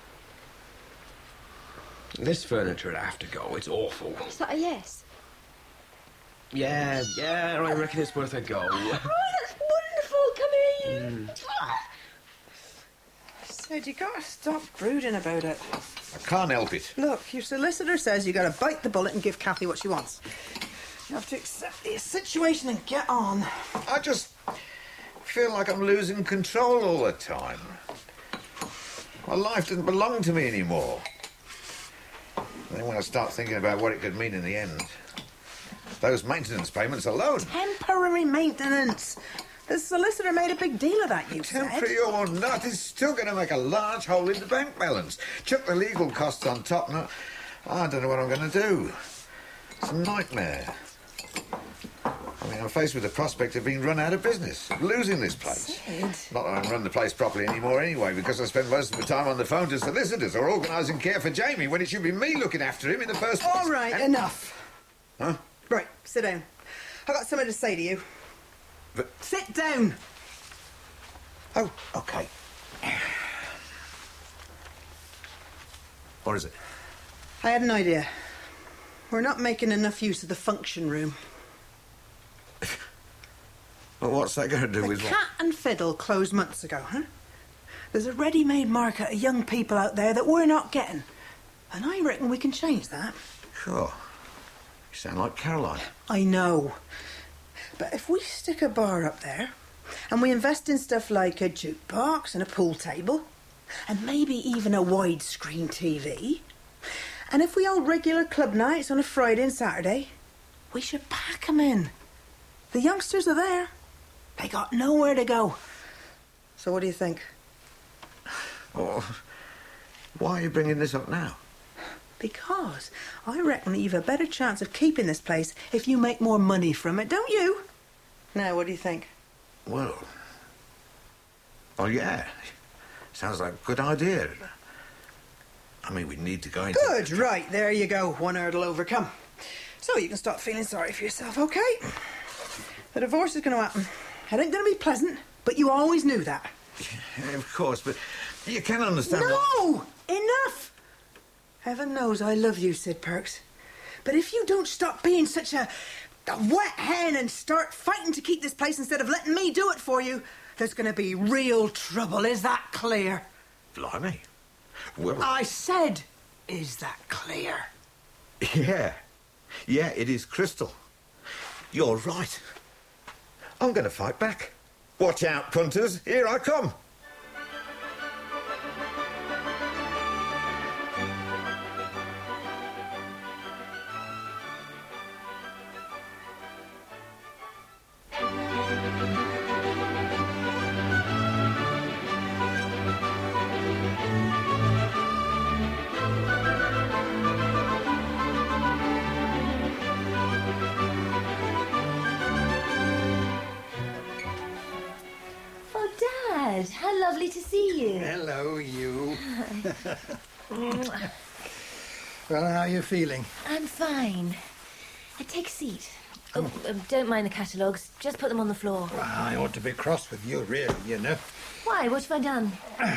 This furniture'd have to go. It's awful. Is that a yes? Yeah, yeah, I reckon it's worth a go. Oh, that's wonderful. Come in. Mm. Sid, you gotta stop brooding about it. I can't help it. Look, your solicitor says you gotta bite the bullet and give Kathy what she wants. You have to accept the situation and get on. I just feel like I'm losing control all the time. My life doesn't belong to me anymore. And then when I start thinking about what it could mean in the end, those maintenance payments alone. Temporary maintenance. The solicitor made a big deal of that, you Temporary said. or not, it's still going to make a large hole in the bank balance. Chuck the legal costs on top, and I don't know what I'm going to do. It's a nightmare. I mean, I'm faced with the prospect of being run out of business, of losing this place. Sid. Not that I don't run the place properly anymore anyway, because I spend most of the time on the phone to solicitors or organising care for Jamie when it should be me looking after him in the first place. All right, and... enough. Huh? Right, sit down. I've got something to say to you. But... Sit down. Oh, OK. What is it? I had an idea. We're not making enough use of the function room. Well, what's that going to do the with Cat what? and Fiddle closed months ago, huh? There's a ready-made market of young people out there that we're not getting. And I reckon we can change that. Sure. You sound like Caroline. I know. But if we stick a bar up there, and we invest in stuff like a jukebox and a pool table, and maybe even a widescreen T V, and if we hold regular club nights on a Friday and Saturday, we should pack 'em in. The youngsters are there. They got nowhere to go. So what do you think? Well, why are you bringing this up now? Because I reckon you've a better chance of keeping this place if you make more money from it, don't you? Now, what do you think? Well... Well, yeah. Sounds like a good idea. I mean, we need to go into... Good, right. There you go. One hurdle overcome. So you can start feeling sorry for yourself, OK? The divorce is going to happen. It ain't going to be pleasant, but you always knew that. of course, but you can understand. No! What... Enough! Heaven knows I love you, Sid Perks. But if you don't stop being such a, a wet hen and start fighting to keep this place instead of letting me do it for you, there's going to be real trouble. Is that clear? Blimey. Well... I said, is that clear? Yeah. Yeah, it is crystal. You're right. I'm going to fight back. Watch out, punters. Here I come. How lovely to see you. Hello, you. Well, how are you feeling? I'm fine. Uh, take a seat. Oh, um, don't mind the catalogues. Just put them on the floor. Well, I ought to be cross with you, really, you know. Why? What have I done?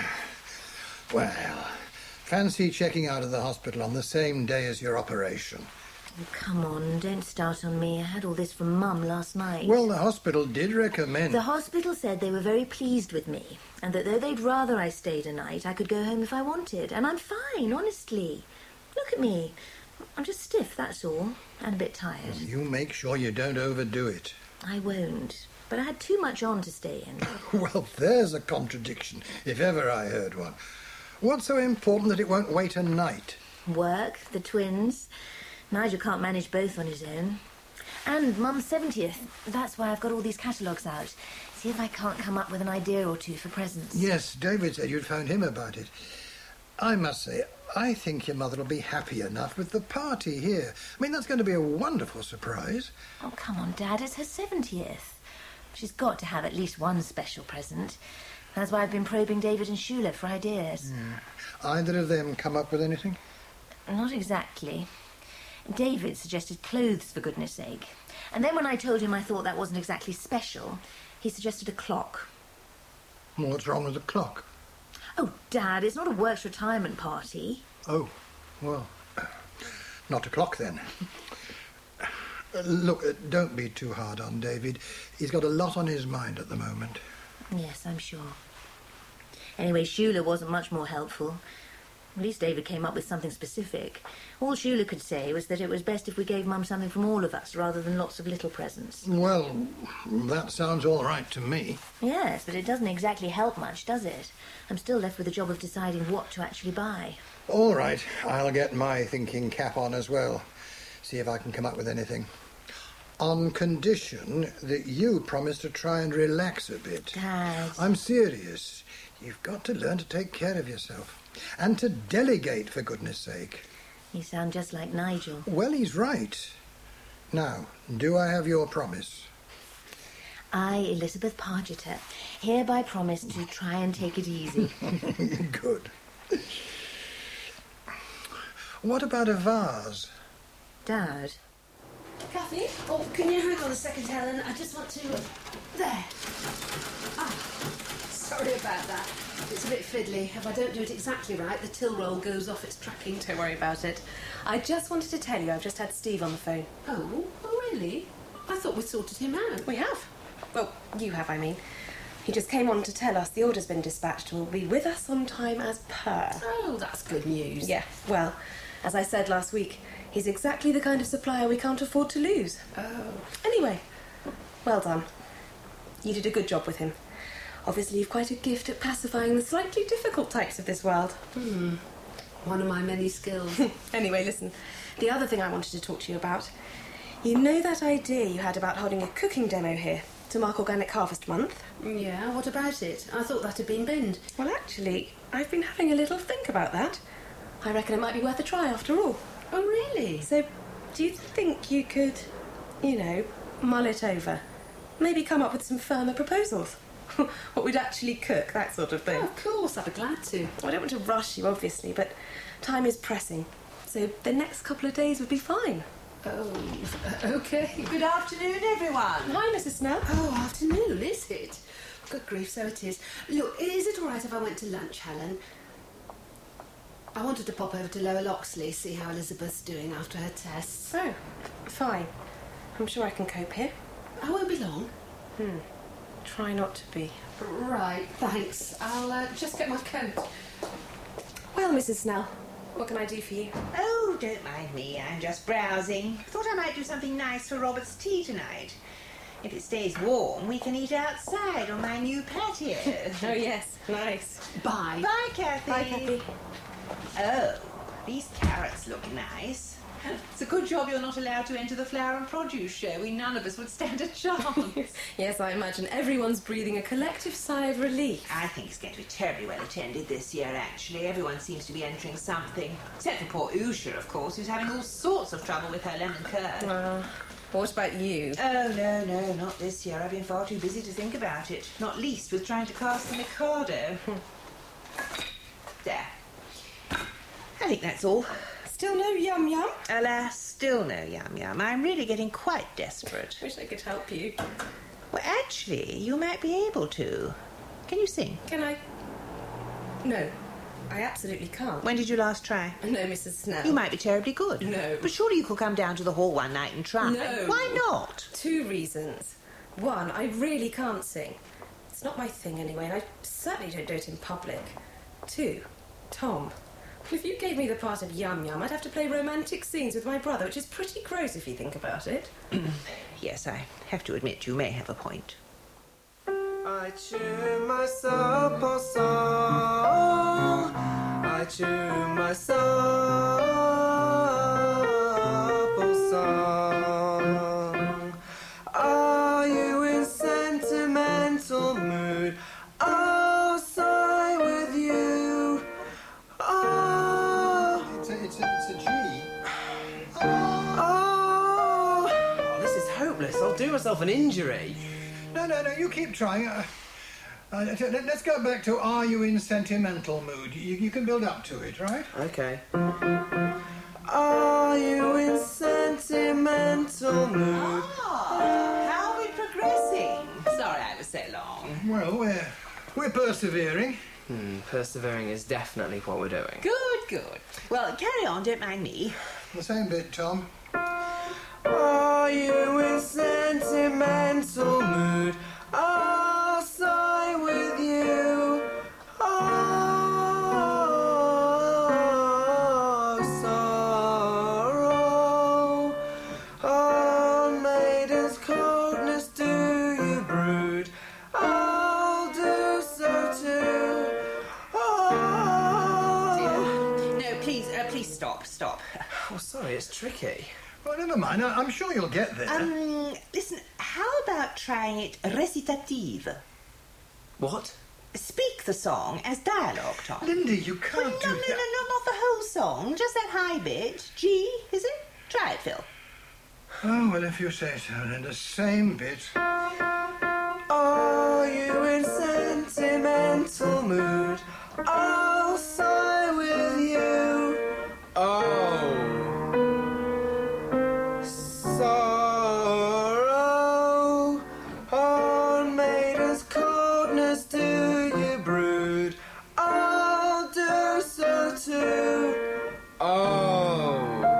Well, fancy checking out of the hospital on the same day as your operation. Oh, come on, don't start on me. I had all this from Mum last night. Well, the hospital did recommend... The hospital said they were very pleased with me, and that though they'd rather I stayed a night, I could go home if I wanted. And I'm fine, honestly. Look at me. I'm just stiff, that's all, and a bit tired. You make sure you don't overdo it. I won't. But I had too much on to stay in. Well, there's a contradiction, if ever I heard one. What's so important that it won't wait a night? Work, the twins... Nigel can't manage both on his own. And Mum's seventieth. That's why I've got all these catalogues out. See if I can't come up with an idea or two for presents. Yes, David said you'd phoned him about it. I must say, I think your mother will be happy enough with the party here. I mean, that's going to be a wonderful surprise. Oh, come on, Dad. It's her seventieth. She's got to have at least one special present. That's why I've been probing David and Shula for ideas. Yeah. Either of them come up with anything? Not exactly. David suggested clothes, for goodness sake. And then when I told him I thought that wasn't exactly special, he suggested a clock. What's wrong with the clock? Oh, Dad, it's not a works retirement party. Oh, well, not a clock then. Look, don't be too hard on David. He's got a lot on his mind at the moment. Yes, I'm sure. Anyway, Shula wasn't much more helpful. At least David came up with something specific. All Shula could say was that it was best if we gave Mum something from all of us, rather than lots of little presents. Well, that sounds all right to me. Yes, but it doesn't exactly help much, does it? I'm still left with the job of deciding what to actually buy. All right, I'll get my thinking cap on as well. See if I can come up with anything. On condition that you promise to try and relax a bit. Dad. I'm serious. You've got to learn to take care of yourself. And to delegate, for goodness sake. You sound just like Nigel. Well, he's right. Now, do I have your promise? I, Elizabeth Pargeter, hereby promise to try and take it easy. Good. What about a vase? Dad. Kathy? Oh, can you hang on a second, Helen? I just want to... There. Ah, sorry about that. It's a bit fiddly. If I don't do it exactly right, the till roll goes off its tracking. Don't worry about it. I just wanted to tell you I've just had Steve on the phone. Oh? Oh, really? I thought we'd sorted him out. We have. Well, you have, I mean. He just came on to tell us the order's been dispatched and will be with us on time as per. Oh, that's good news. Yeah, well, as I said last week, he's exactly the kind of supplier we can't afford to lose. Oh. Anyway, well done. You did a good job with him. Obviously, you've quite a gift at pacifying the slightly difficult types of this world. Hmm. One of my many skills. Anyway, listen. The other thing I wanted to talk to you about. You know that idea you had about holding a cooking demo here to mark Organic Harvest Month? Yeah, what about it? I thought that had been binned. Well, actually, I've been having a little think about that. I reckon it might be worth a try after all. Oh, really? So, do you think you could, you know, mull it over? Maybe come up with some firmer proposals? What we'd actually cook, that sort of thing. Oh, of course, I'd be glad to. I don't want to rush you, obviously, but time is pressing. So the next couple of days would be fine. Oh, OK. Good afternoon, everyone. Hi, Missus Snell. Oh, afternoon, is it? good grief, so it is. Look, is it all right if I went to lunch, Helen? I wanted to pop over to Lower Loxley, see how Elizabeth's doing after her tests. Oh, fine. I'm sure I can cope here. I won't be long. Hmm. Try not to be. Right, thanks. I'll uh, just get my coat. Well, Missus Snell, what can I do for you? Oh, don't mind me. I'm just browsing. Thought I might do something nice for Robert's tea tonight. If it stays warm, we can eat outside on my new patio. Oh, yes. Nice. Bye. Bye, Kathy. Bye, Kathy. Oh, these carrots look nice. It's a good job you're not allowed to enter the flower and produce show. We none of us would stand a chance. Yes, I imagine everyone's breathing a collective sigh of relief. I think it's going to be terribly well attended this year, actually. Everyone seems to be entering something. Except for poor Usha, of course, who's having all sorts of trouble with her lemon curd. Uh, what about you? Oh, no, no, not this year. I've been far too busy to think about it. Not least with trying to cast the Mikado. There. I think that's all. Still no yum yum? Alas, still no yum yum. I'm really getting quite desperate. Wish I could help you. Well, actually, you might be able to. Can you sing? Can I? No, I absolutely can't. When did you last try? No, Missus Snell. You might be terribly good. No. But surely you could come down to the hall one night and try. No. Why not? Two reasons. One, I really can't sing. It's not my thing anyway, and I certainly don't do it in public. Two, Tom. If you gave me the part of Yum Yum, I'd have to play romantic scenes with my brother, which is pretty gross if you think about it. Yes, I have to admit you may have a point. I tune myself a song. I tune myself a song. Are you in sentimental mood? I'll sigh with you. Oh. It's a, it's a, it's a G. Oh. Oh, this is hopeless. I'll do myself an injury. No, no, no, you keep trying. Uh, uh, let- let's go back to are you in sentimental mood? You, you can build up to it, right? Okay. Are you in sentimental mood? Ah, how are we progressing? Sorry I was so long. Well, we're, we're persevering. Hmm, persevering is definitely what we're doing. Good, good. Well, carry on, don't mind me. The same bit, Tom. Are you in sentimental mood? I'll sigh with you. Oh, sorrow. On maiden's coldness do you brood? I'll do so too. Oh. No, please, uh, please stop, stop. Oh, sorry, it's tricky. Well, never mind. I- I'm sure you'll get there. Um, listen, how about trying it recitative? What? Speak the song as dialogue, Tom. Lindy, you can't Well, no, do no, that. no, no, not the whole song, just that high bit. G, is it? Try it, Phil. Oh, well, if you say so, then the same bit. Are you in sentimental mood? I'll sigh with you. Oh, sorrow. On maiden's coldness do you brood? I'll do so too. Oh,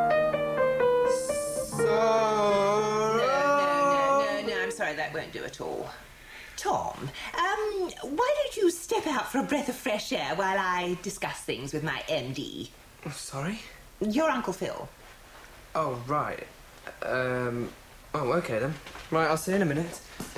sorrow. No, no, no, I'm sorry, that won't do at all. Tom, um, why don't you step out for a breath of fresh air while I discuss things with my M D? Sorry? Your Uncle Phil. Oh, right. Um, oh, okay then. Right, I'll see you in a minute.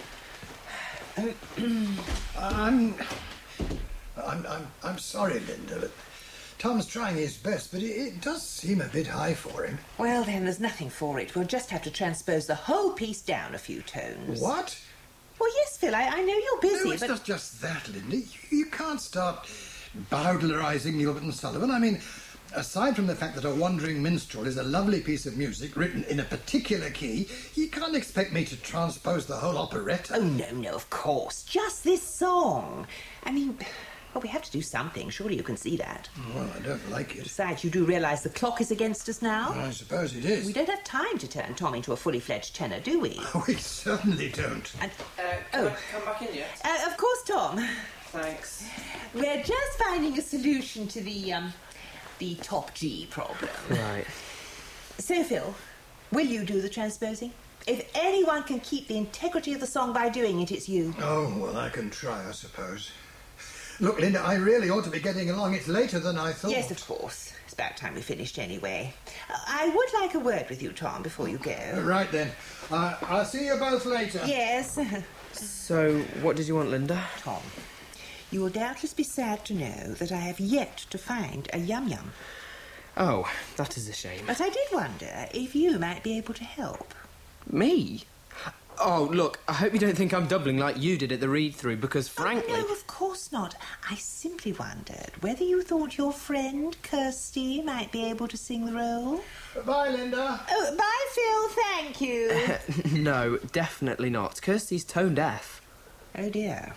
I'm, I'm, I'm, I'm sorry, Linda, but Tom's trying his best, but it, it does seem a bit high for him. Well, then, there's nothing for it. We'll just have to transpose the whole piece down a few tones. What? Well, yes, Phil, I, I know you're busy, No, it's but... not just that, Linda. You, you can't start bowdlerising Gilbert and Sullivan. I mean, aside from the fact that A Wandering Minstrel is a lovely piece of music written in a particular key, you can't expect me to transpose the whole operetta. Oh, no, no, of course. Just this song. I mean, Well, we have to do something. Surely you can see that. Well, I don't like it. Besides, you do realise the clock is against us now? I suppose it is. We don't have time to turn Tom into a fully fledged tenor, do we? We certainly don't. And, Uh, can oh, I come back in yet? uh, of course, Tom. Thanks. We're just finding a solution to the, um, the top G problem. Right. So, Phil, will you do the transposing? If anyone can keep the integrity of the song by doing it, it's you. Oh, well, I can try, I suppose. Look, Linda, I really ought to be getting along. It's later than I thought. Yes, of course. It's about time we finished anyway. Uh, I would like a word with you, Tom, before you go. Right then. Uh, I'll see you both later. Yes. So, what did you want, Linda? Tom, you will doubtless be sad to know that I have yet to find a yum-yum. Oh, that is a shame. But I did wonder if you might be able to help. Me? Oh, look, I hope you don't think I'm doubling like you did at the read-through, because frankly... Oh, no, of course not. I simply wondered whether you thought your friend Kirsty might be able to sing the role. Bye, Linda. Oh, bye, Phil. Thank you. No, definitely not. Kirsty's tone deaf. Oh, dear.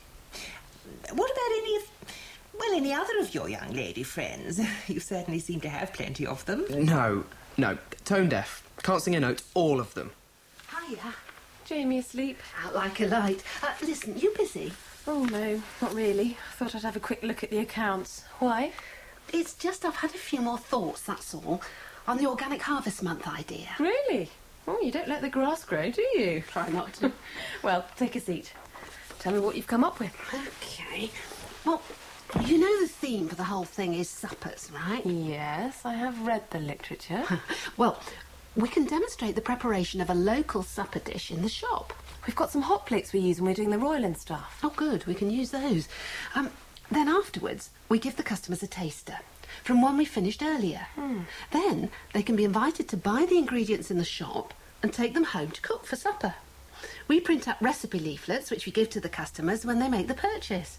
What about any of... Well, any other of your young lady friends? You certainly seem to have plenty of them. No, no, tone deaf. Can't sing a note, all of them. Hiya. Jamie asleep? Out like a light. Uh, listen, you busy? Oh, no, not really. Thought I'd have a quick look at the accounts. Why? It's just I've had a few more thoughts, that's all, on the Organic Harvest Month idea. Really? Oh, you don't let the grass grow, do you? Try not to. Well, take a seat. Tell me what you've come up with. OK. Well, you know the theme for the whole thing is suppers, right? Yes, I have read the literature. Well, we can demonstrate the preparation of a local supper dish in the shop. We've got some hot plates we use when we're doing the Royland stuff. Oh, good. We can use those. Um, then afterwards, we give the customers a taster from one we finished earlier. Hmm. Then they can be invited to buy the ingredients in the shop and take them home to cook for supper. We print out recipe leaflets, which we give to the customers when they make the purchase.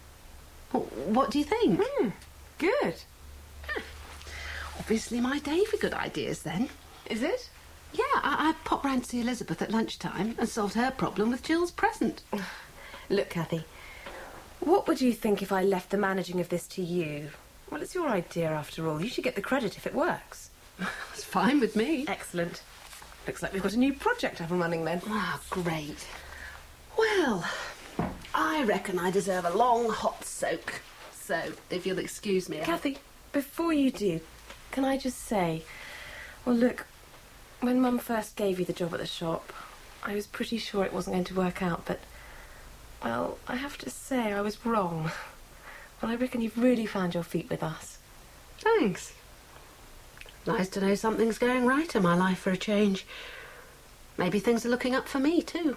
What do you think? Hmm. Good. Obviously my day for good ideas, then. Is it? Yeah, I, I popped round to see Elizabeth at lunchtime and solved her problem with Jill's present. Look, Kathy, what would you think if I left the managing of this to you? Well, it's your idea, after all. You should get the credit if it works. It's fine with me. Excellent. Looks like we've got a new project up and running, then. Ah, great. Well, I reckon I deserve a long hot soak. So, if you'll excuse me... Kathy, before you do, can I just say... Well, look, when Mum first gave you the job at the shop, I was pretty sure it wasn't going to work out, but... Well, I have to say I was wrong. Well, I reckon you've really found your feet with us. Thanks. Nice to know something's going right in my life for a change. Maybe things are looking up for me, too.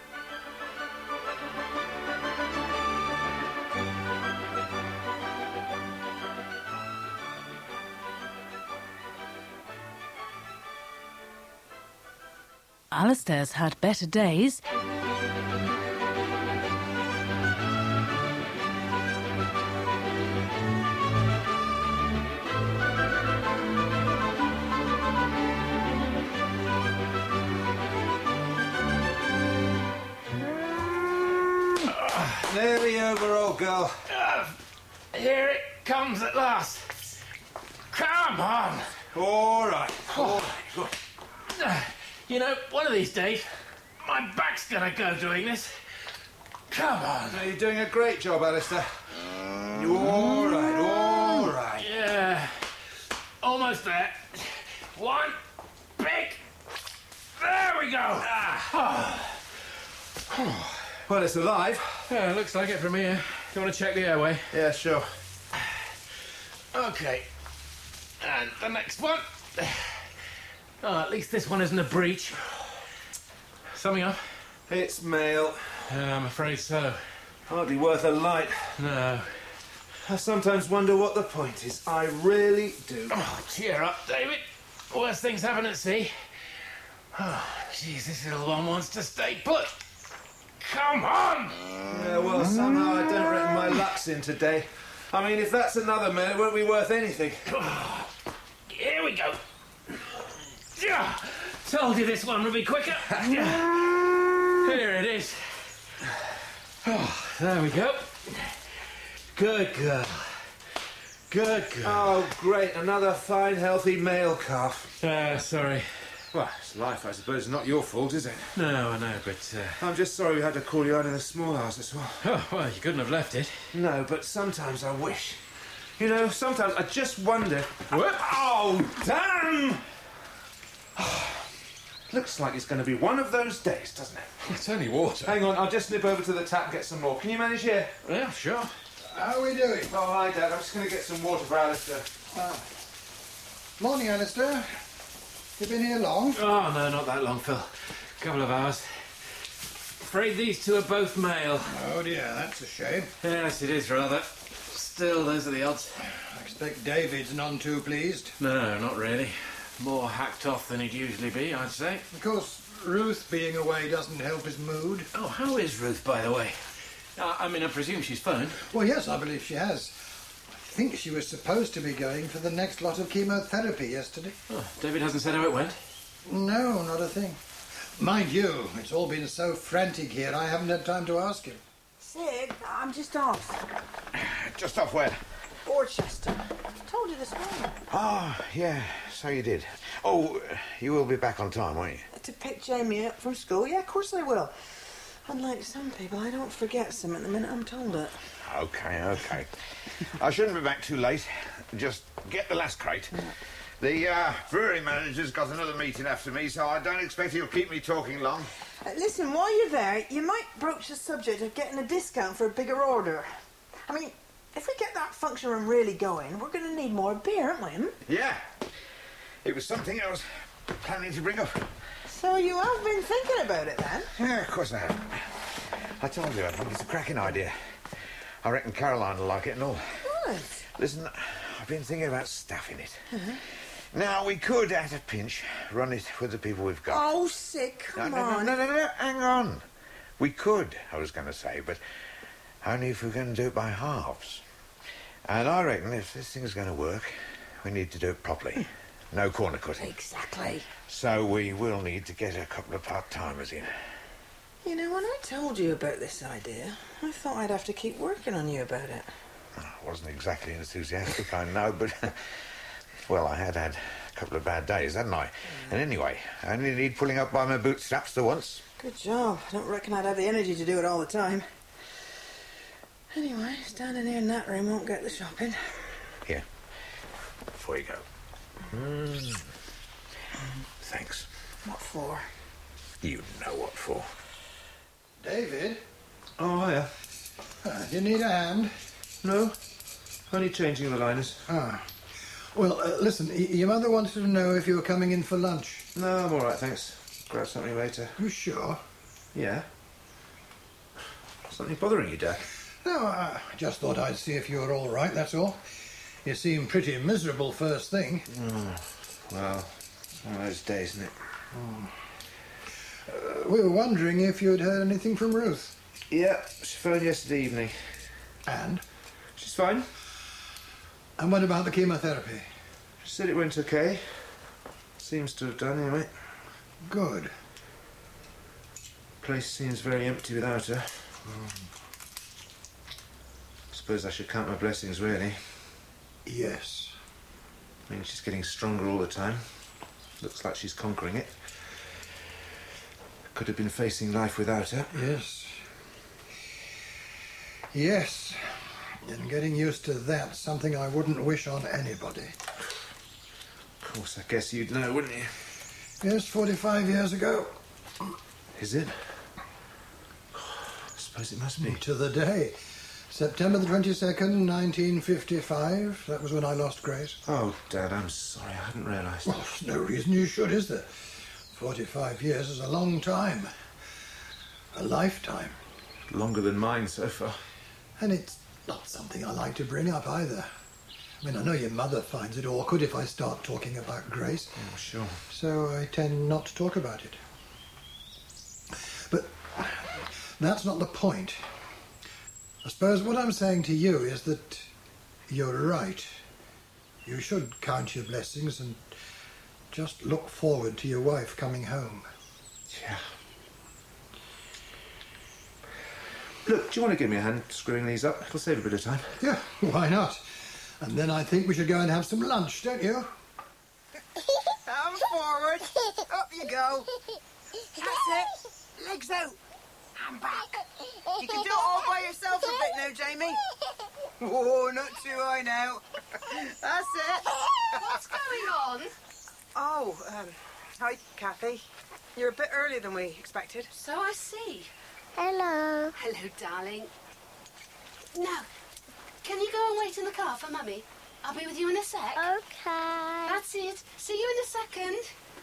Alistair's had better days. Nearly over, old girl. Uh, here it comes at last. Come on. All right. All right. Good. Uh, you know, one of these days, my back's gonna go doing this. Come on. No, you're doing a great job, Alistair. You're all right, all right. Yeah. Almost there. One big. There we go. Ah. Well, it's alive. Yeah, looks like it from here. Do you want to check the airway? Yeah, sure. Okay. And the next one. Oh, at least this one isn't a breach. Summing up? It's male. Yeah, I'm afraid so. Hardly worth a light. No. I sometimes wonder what the point is. I really do. Oh, cheer up, David. Worst things happen at sea. Oh, jeez, this little one wants to stay put. Come on! Yeah, well, somehow I don't reckon my luck's in today. I mean, if that's another man, it won't be worth anything. Here we go. Told you this one would be quicker. Here it is. Oh, there we go. Good girl. Good girl. Oh, great. Another fine, healthy male calf. Uh, sorry. Well, it's life, I suppose. It's not your fault, is it? No, I know, but... Uh... I'm just sorry we had to call you out in the small house, that's all. Oh, well, you couldn't have left it. No, but sometimes I wish. You know, sometimes I just wonder... What? Oh, damn! Looks like it's going to be one of those days, doesn't it? It's only water. Hang on, I'll just nip over to the tap and get some more. Can you manage here? Yeah, sure. How are we doing? Oh, hi, Dad. I'm just going to get some water for Alistair. Ah. Morning, Alistair. You been here long? Oh, no, not that long, Phil. A couple of hours. Afraid these two are both male. Oh, dear, that's a shame. Yes, it is, rather. Still, those are the odds. I expect David's none too pleased. No, not really. More hacked off than he'd usually be, I'd say. Of course, Ruth being away doesn't help his mood. Oh, how is Ruth, by the way? Uh, I mean, I presume she's phoned. Well, yes, I believe she has. I think she was supposed to be going for the next lot of chemotherapy yesterday. Oh, David hasn't said how it went? No, not a thing. Mind you, it's all been so frantic here, I haven't had time to ask him. Sid, I'm just off. Just off where? Borchester. Told you this morning. Ah, yeah, so you did. Oh, you will be back on time, won't you? To pick Jamie up from school? Yeah, of course I will. Unlike some people, I don't forget something the minute I'm told it. OK, OK. I shouldn't be back too late. Just get the last crate. Yeah. The uh, brewery manager's got another meeting after me, so I don't expect he'll keep me talking long. Uh, listen, while you're there, you might broach the subject of getting a discount for a bigger order. I mean, if we get that function room really going, we're going to need more beer, aren't we? Hmm? Yeah. It was something I was planning to bring up. So you have been thinking about it, then? Yeah, of course I have. I told you, I think it's a cracking idea. I reckon Caroline will like it and all. Right. Listen, I've been thinking about staffing it. Uh-huh. Now, we could, at a pinch, run it with the people we've got. Oh, Sid, come no, no, on. No, no, no, no, hang on. We could, I was going to say, but only if we're going to do it by halves. And I reckon if this thing's going to work, we need to do it properly. No corner cutting. Exactly. So we will need to get a couple of part-timers in. You know, when I told you about this idea, I thought I'd have to keep working on you about it. I wasn't exactly enthusiastic, I know, but... well, I had had a couple of bad days, hadn't I? Mm. And anyway, I only need pulling up by my bootstraps for once. Good job. I don't reckon I'd have the energy to do it all the time. Anyway, standing here in that room won't get the shopping. Here. Before you go. Mm. Thanks. What for? You know what for. David? Oh, hiya. Uh, do you need a hand? No. Only changing the liners. Ah. Well, uh, listen, y your mother wanted to know if you were coming in for lunch. No, I'm all right, thanks. Grab something later. You sure? Yeah. Something bothering you, Dad? No, I just thought I'd see if you were all right, that's all. You seem pretty miserable first thing. Oh, well, it's one of those days, isn't it? Oh. Uh, we were wondering if you'd heard anything from Ruth. Yeah, she phoned yesterday evening. And? She's fine. And what about the chemotherapy? She said it went okay. Seems to have done, anyway. Good. Place seems very empty without her. Mm. Suppose I should count my blessings, really. Yes. I mean, she's getting stronger all the time. Looks like she's conquering it. Could have been facing life without her. Yes. Yes. And getting used to that's something I wouldn't wish on anybody. Of course, I guess you'd know, wouldn't you? Yes, forty-five years ago. Is it? I suppose it must be. To the day. September the twenty-second, nineteen fifty-five. That was when I lost Grace. Oh, Dad, I'm sorry. I hadn't realised. Well, there's no reason you should, is there? Forty-five years is a long time. A lifetime. Longer than mine so far. And it's not something I like to bring up either. I mean, I know your mother finds it awkward if I start talking about Grace. Oh, sure. So I tend not to talk about it. But that's not the point. I suppose what I'm saying to you is that you're right. You should count your blessings and just look forward to your wife coming home. Yeah. Look, do you want to give me a hand screwing these up? It'll save a bit of time. Yeah, why not? And then I think we should go and have some lunch, don't you? Come forward. Up you go. That's it. Legs out. And back. You can do it all by yourself a bit now, Jamie. Oh, not too high now. That's it. What's going on? Oh, um, hi, Kathy. You're a bit earlier than we expected. So I see. Hello. Hello, darling. Now, can you go and wait in the car for Mummy? I'll be with you in a sec. Okay. That's it. See you in a second.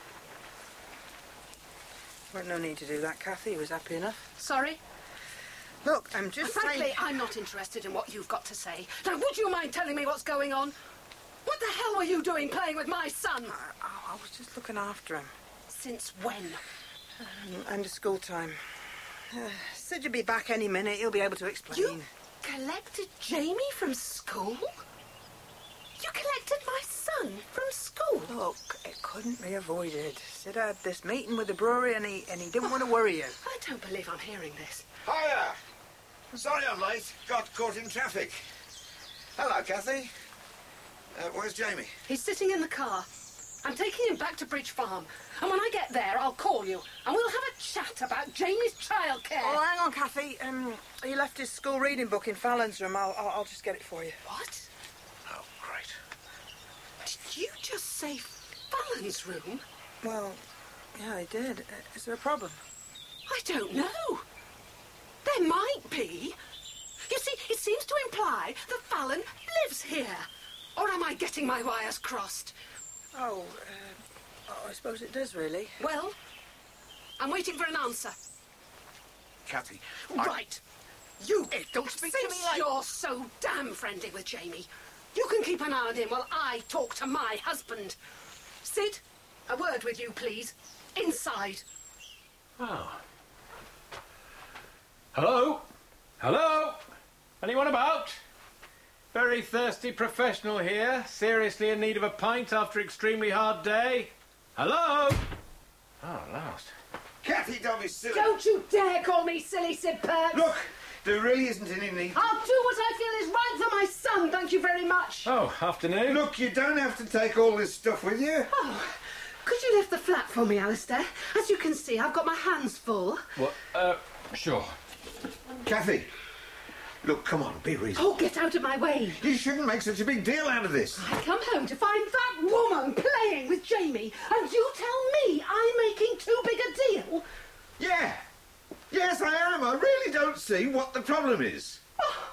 Well, no need to do that, Kathy. He was happy enough. Sorry? Look, I'm just Frankly, saying... I'm not interested in what you've got to say. Now, would you mind telling me what's going on? What the hell were you doing playing with my son? I, I was just looking after him. Since when? Um, end of school time. Uh, said you'd be back any minute. He'll be able to explain. You collected Jamie from school? You collected my son from school? Look, it couldn't be avoided. Sid had this meeting with the brewery and he, and he didn't want to worry you. I don't believe I'm hearing this. Hiya! Sorry I'm late. Got caught in traffic. Hello, Kathy. Uh, where's Jamie? He's sitting in the car. I'm taking him back to Bridge Farm. And when I get there, I'll call you. And we'll have a chat about Jamie's childcare. Oh, hang on, Kathy. Um, he left his school reading book in Fallon's room. I'll, I'll, I'll just get it for you. What? Oh, great. Did you just say Fallon's room? Well, yeah, I did. Uh, is there a problem? I don't know. There might be. You see, it seems to imply that Fallon lives here. Or am I getting my wires crossed? Oh, uh, oh, I suppose it does, really. Well, I'm waiting for an answer. Kathy, Right. You, Hey, don't speak since to me like... you're so damn friendly with Jamie, you can keep an eye on him while I talk to my husband. Sid, a word with you, please. Inside. Oh. Hello? Hello? Anyone about? Very thirsty professional here. Seriously in need of a pint after extremely hard day. Hello? Oh, at last. Kathy, don't be silly. Don't you dare call me silly, Sid Perks. Look, there really isn't any need. I'll do what I feel is right for my son, thank you very much. Oh, afternoon. Look, you don't have to take all this stuff with you. Oh, could you lift the flap for me, Alistair? As you can see, I've got my hands full. What? Uh, sure. Kathy, look, come on, be reasonable. Oh, get out of my way. You shouldn't make such a big deal out of this. I come home to find that woman playing with Jamie, and you tell me I'm making too big a deal? Yeah. Yes, I am. I really don't see what the problem is. Oh,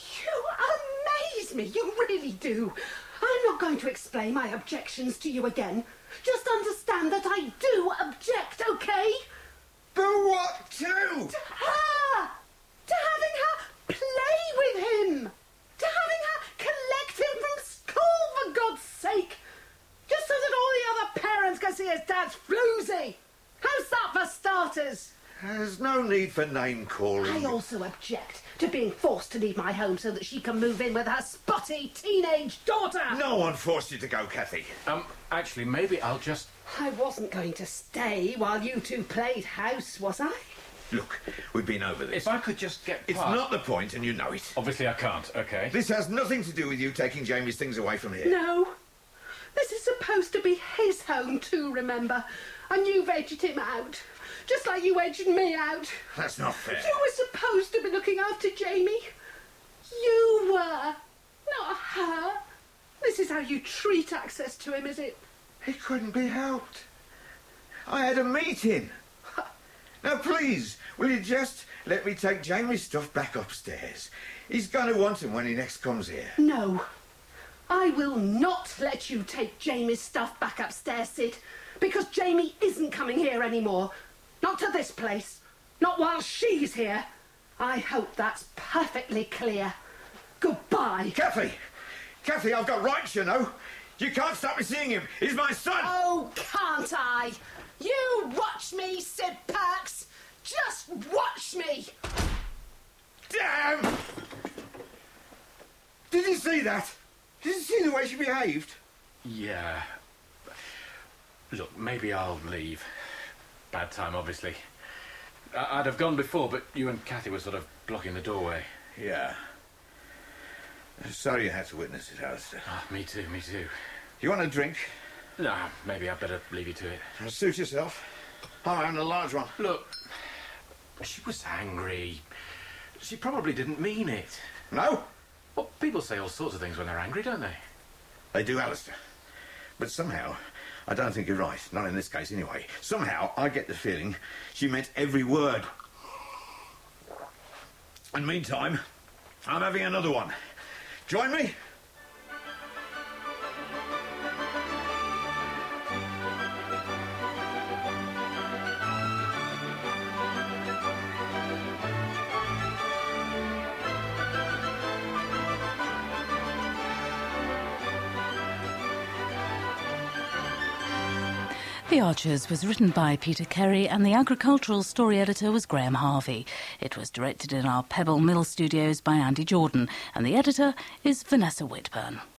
you amaze me. You really do. I'm not going to explain my objections to you again. Just understand that I do object, OK? But what to? To her! To having her play with him! To having her collect him from school, for God's sake! Just so that all the other parents can see his dad's floozy! How's that for starters? There's no need for name-calling. I also object to being forced to leave my home so that she can move in with her spotty teenage daughter! No one forced you to go, Kathy. Um, actually, maybe I'll just... I wasn't going to stay while you two played house, was I? Look, we've been over this. If I could just get It's past... not the point, and you know it. Obviously I can't, OK. This has nothing to do with you taking Jamie's things away from here. No. This is supposed to be his home too, remember? And you've edged him out. Just like you edged me out. That's not fair. You were supposed to be looking after Jamie. You were, not her. This is how you treat access to him, is it? It couldn't be helped. I had a meeting. Now, please, will you just let me take Jamie's stuff back upstairs? He's going to want him when he next comes here. No. I will not let you take Jamie's stuff back upstairs, Sid, because Jamie isn't coming here anymore. Not to this place. Not while she's here. I hope that's perfectly clear. Goodbye. Kathy! Kathy, I've got rights, you know. You can't stop me seeing him. He's my son. Oh, can't I? You watch me, Sid Perks. Just watch me. Damn! Did you see that? Did you see the way she behaved? Yeah. Look, maybe I'll leave. Bad time, obviously. I- I'd have gone before, but you and Kathy were sort of blocking the doorway. Yeah. Sorry you had to witness it, Alistair. Oh, me too, me too. You want a drink? No, maybe I'd better leave you to it. Well, suit yourself. I'm having a large one. Look, she was angry. She probably didn't mean it. No? Well, people say all sorts of things when they're angry, don't they? They do, Alistair. But somehow, I don't think you're right. Not in this case, anyway. Somehow, I get the feeling she meant every word. And meantime, I'm having another one. Join me? The Archers was written by Peter Kerry and the agricultural story editor was Graham Harvey. It was directed in our Pebble Mill studios by Andy Jordan and the editor is Vanessa Whitburn.